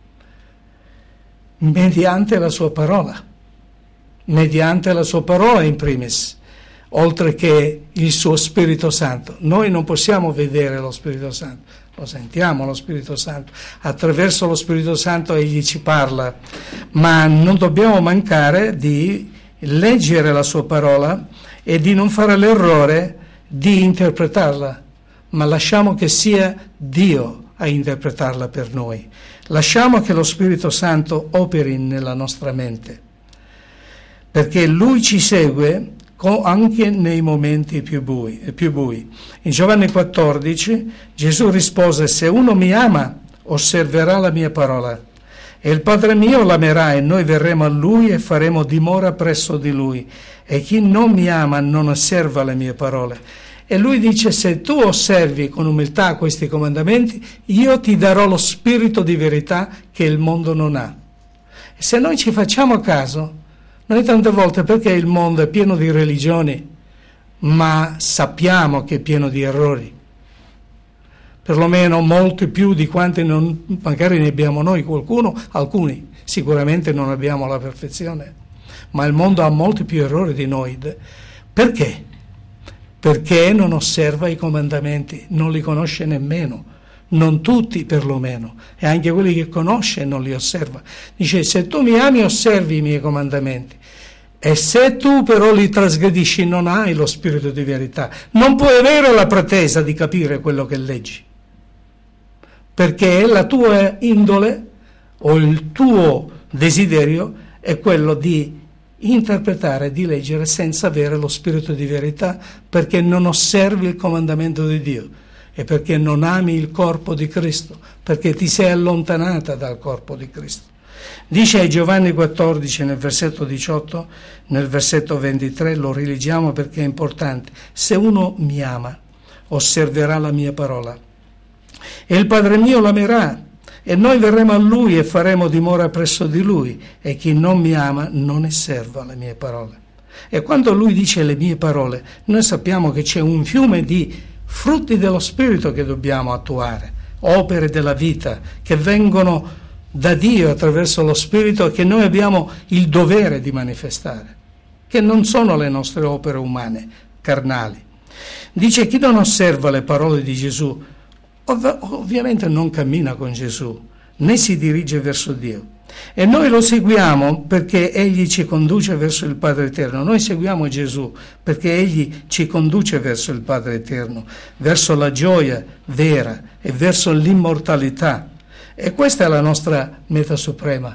Mediante la sua parola, mediante la sua parola in primis, oltre che il suo Spirito Santo. Noi non possiamo vedere lo Spirito Santo, lo sentiamo lo Spirito Santo, attraverso lo Spirito Santo egli ci parla, ma non dobbiamo mancare di leggere la sua parola e di non fare l'errore di interpretarla, ma lasciamo che sia Dio a interpretarla per noi. Lasciamo che lo Spirito Santo operi nella nostra mente, perché Lui ci segue anche nei momenti più bui, più bui. In Giovanni quattordici Gesù rispose: se uno mi ama, osserverà la mia parola, e il Padre mio l'amerà, e noi verremo a Lui e faremo dimora presso di Lui. E chi non mi ama non osserva le mie parole. E Lui dice: se tu osservi con umiltà questi comandamenti, io ti darò lo spirito di verità che il mondo non ha. E se noi ci facciamo caso, noi tante volte, perché il mondo è pieno di religioni, ma sappiamo che è pieno di errori, perlomeno molti più di quanti non, magari ne abbiamo noi, qualcuno, alcuni sicuramente non abbiamo la perfezione, ma il mondo ha molti più errori di noi. Perché? Perché non osserva i comandamenti, non li conosce nemmeno, non tutti perlomeno, e anche quelli che conosce non li osserva. Dice: se tu mi ami, osservi i miei comandamenti, e se tu però li trasgredisci non hai lo spirito di verità, non puoi avere la pretesa di capire quello che leggi, perché la tua indole o il tuo desiderio è quello di interpretare, di leggere senza avere lo spirito di verità, perché non osservi il comandamento di Dio e perché non ami il corpo di Cristo, perché ti sei allontanata dal corpo di Cristo. Dice a Giovanni quattordici nel versetto diciotto, nel versetto ventitré, lo rileggiamo perché è importante: se uno mi ama, osserverà la mia parola, e il Padre mio l'amerà, e noi verremo a Lui e faremo dimora presso di Lui, e chi non mi ama non osserva le mie parole. E quando Lui dice le mie parole, noi sappiamo che c'è un fiume di frutti dello Spirito che dobbiamo attuare, opere della vita che vengono da Dio attraverso lo Spirito, che noi abbiamo il dovere di manifestare, che non sono le nostre opere umane, carnali. Dice: chi non osserva le parole di Gesù ov- ovviamente non cammina con Gesù, né si dirige verso Dio. E noi lo seguiamo perché Egli ci conduce verso il Padre Eterno. Noi seguiamo Gesù perché Egli ci conduce verso il Padre Eterno, verso la gioia vera e verso l'immortalità. E questa è la nostra meta suprema,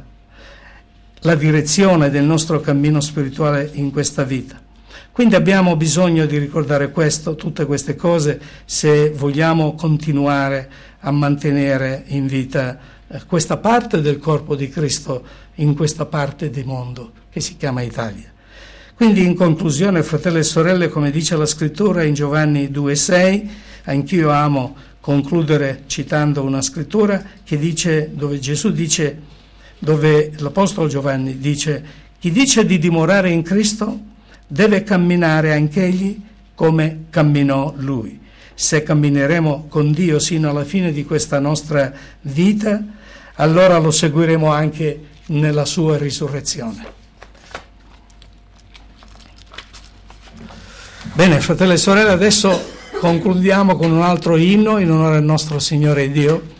la direzione del nostro cammino spirituale in questa vita. Quindi abbiamo bisogno di ricordare questo, tutte queste cose, se vogliamo continuare a mantenere in vita questa parte del corpo di Cristo in questa parte del mondo che si chiama Italia. Quindi, in conclusione, fratelli e sorelle, come dice la scrittura in Giovanni due sei, anch'io amo concludere citando una scrittura che dice, dove Gesù dice, dove l'Apostolo Giovanni dice: chi dice di dimorare in Cristo deve camminare anch'egli come camminò Lui. Se cammineremo con Dio sino alla fine di questa nostra vita, allora lo seguiremo anche nella sua risurrezione. Bene, fratelli e sorelle, adesso concludiamo con un altro inno in onore del nostro Signore Dio.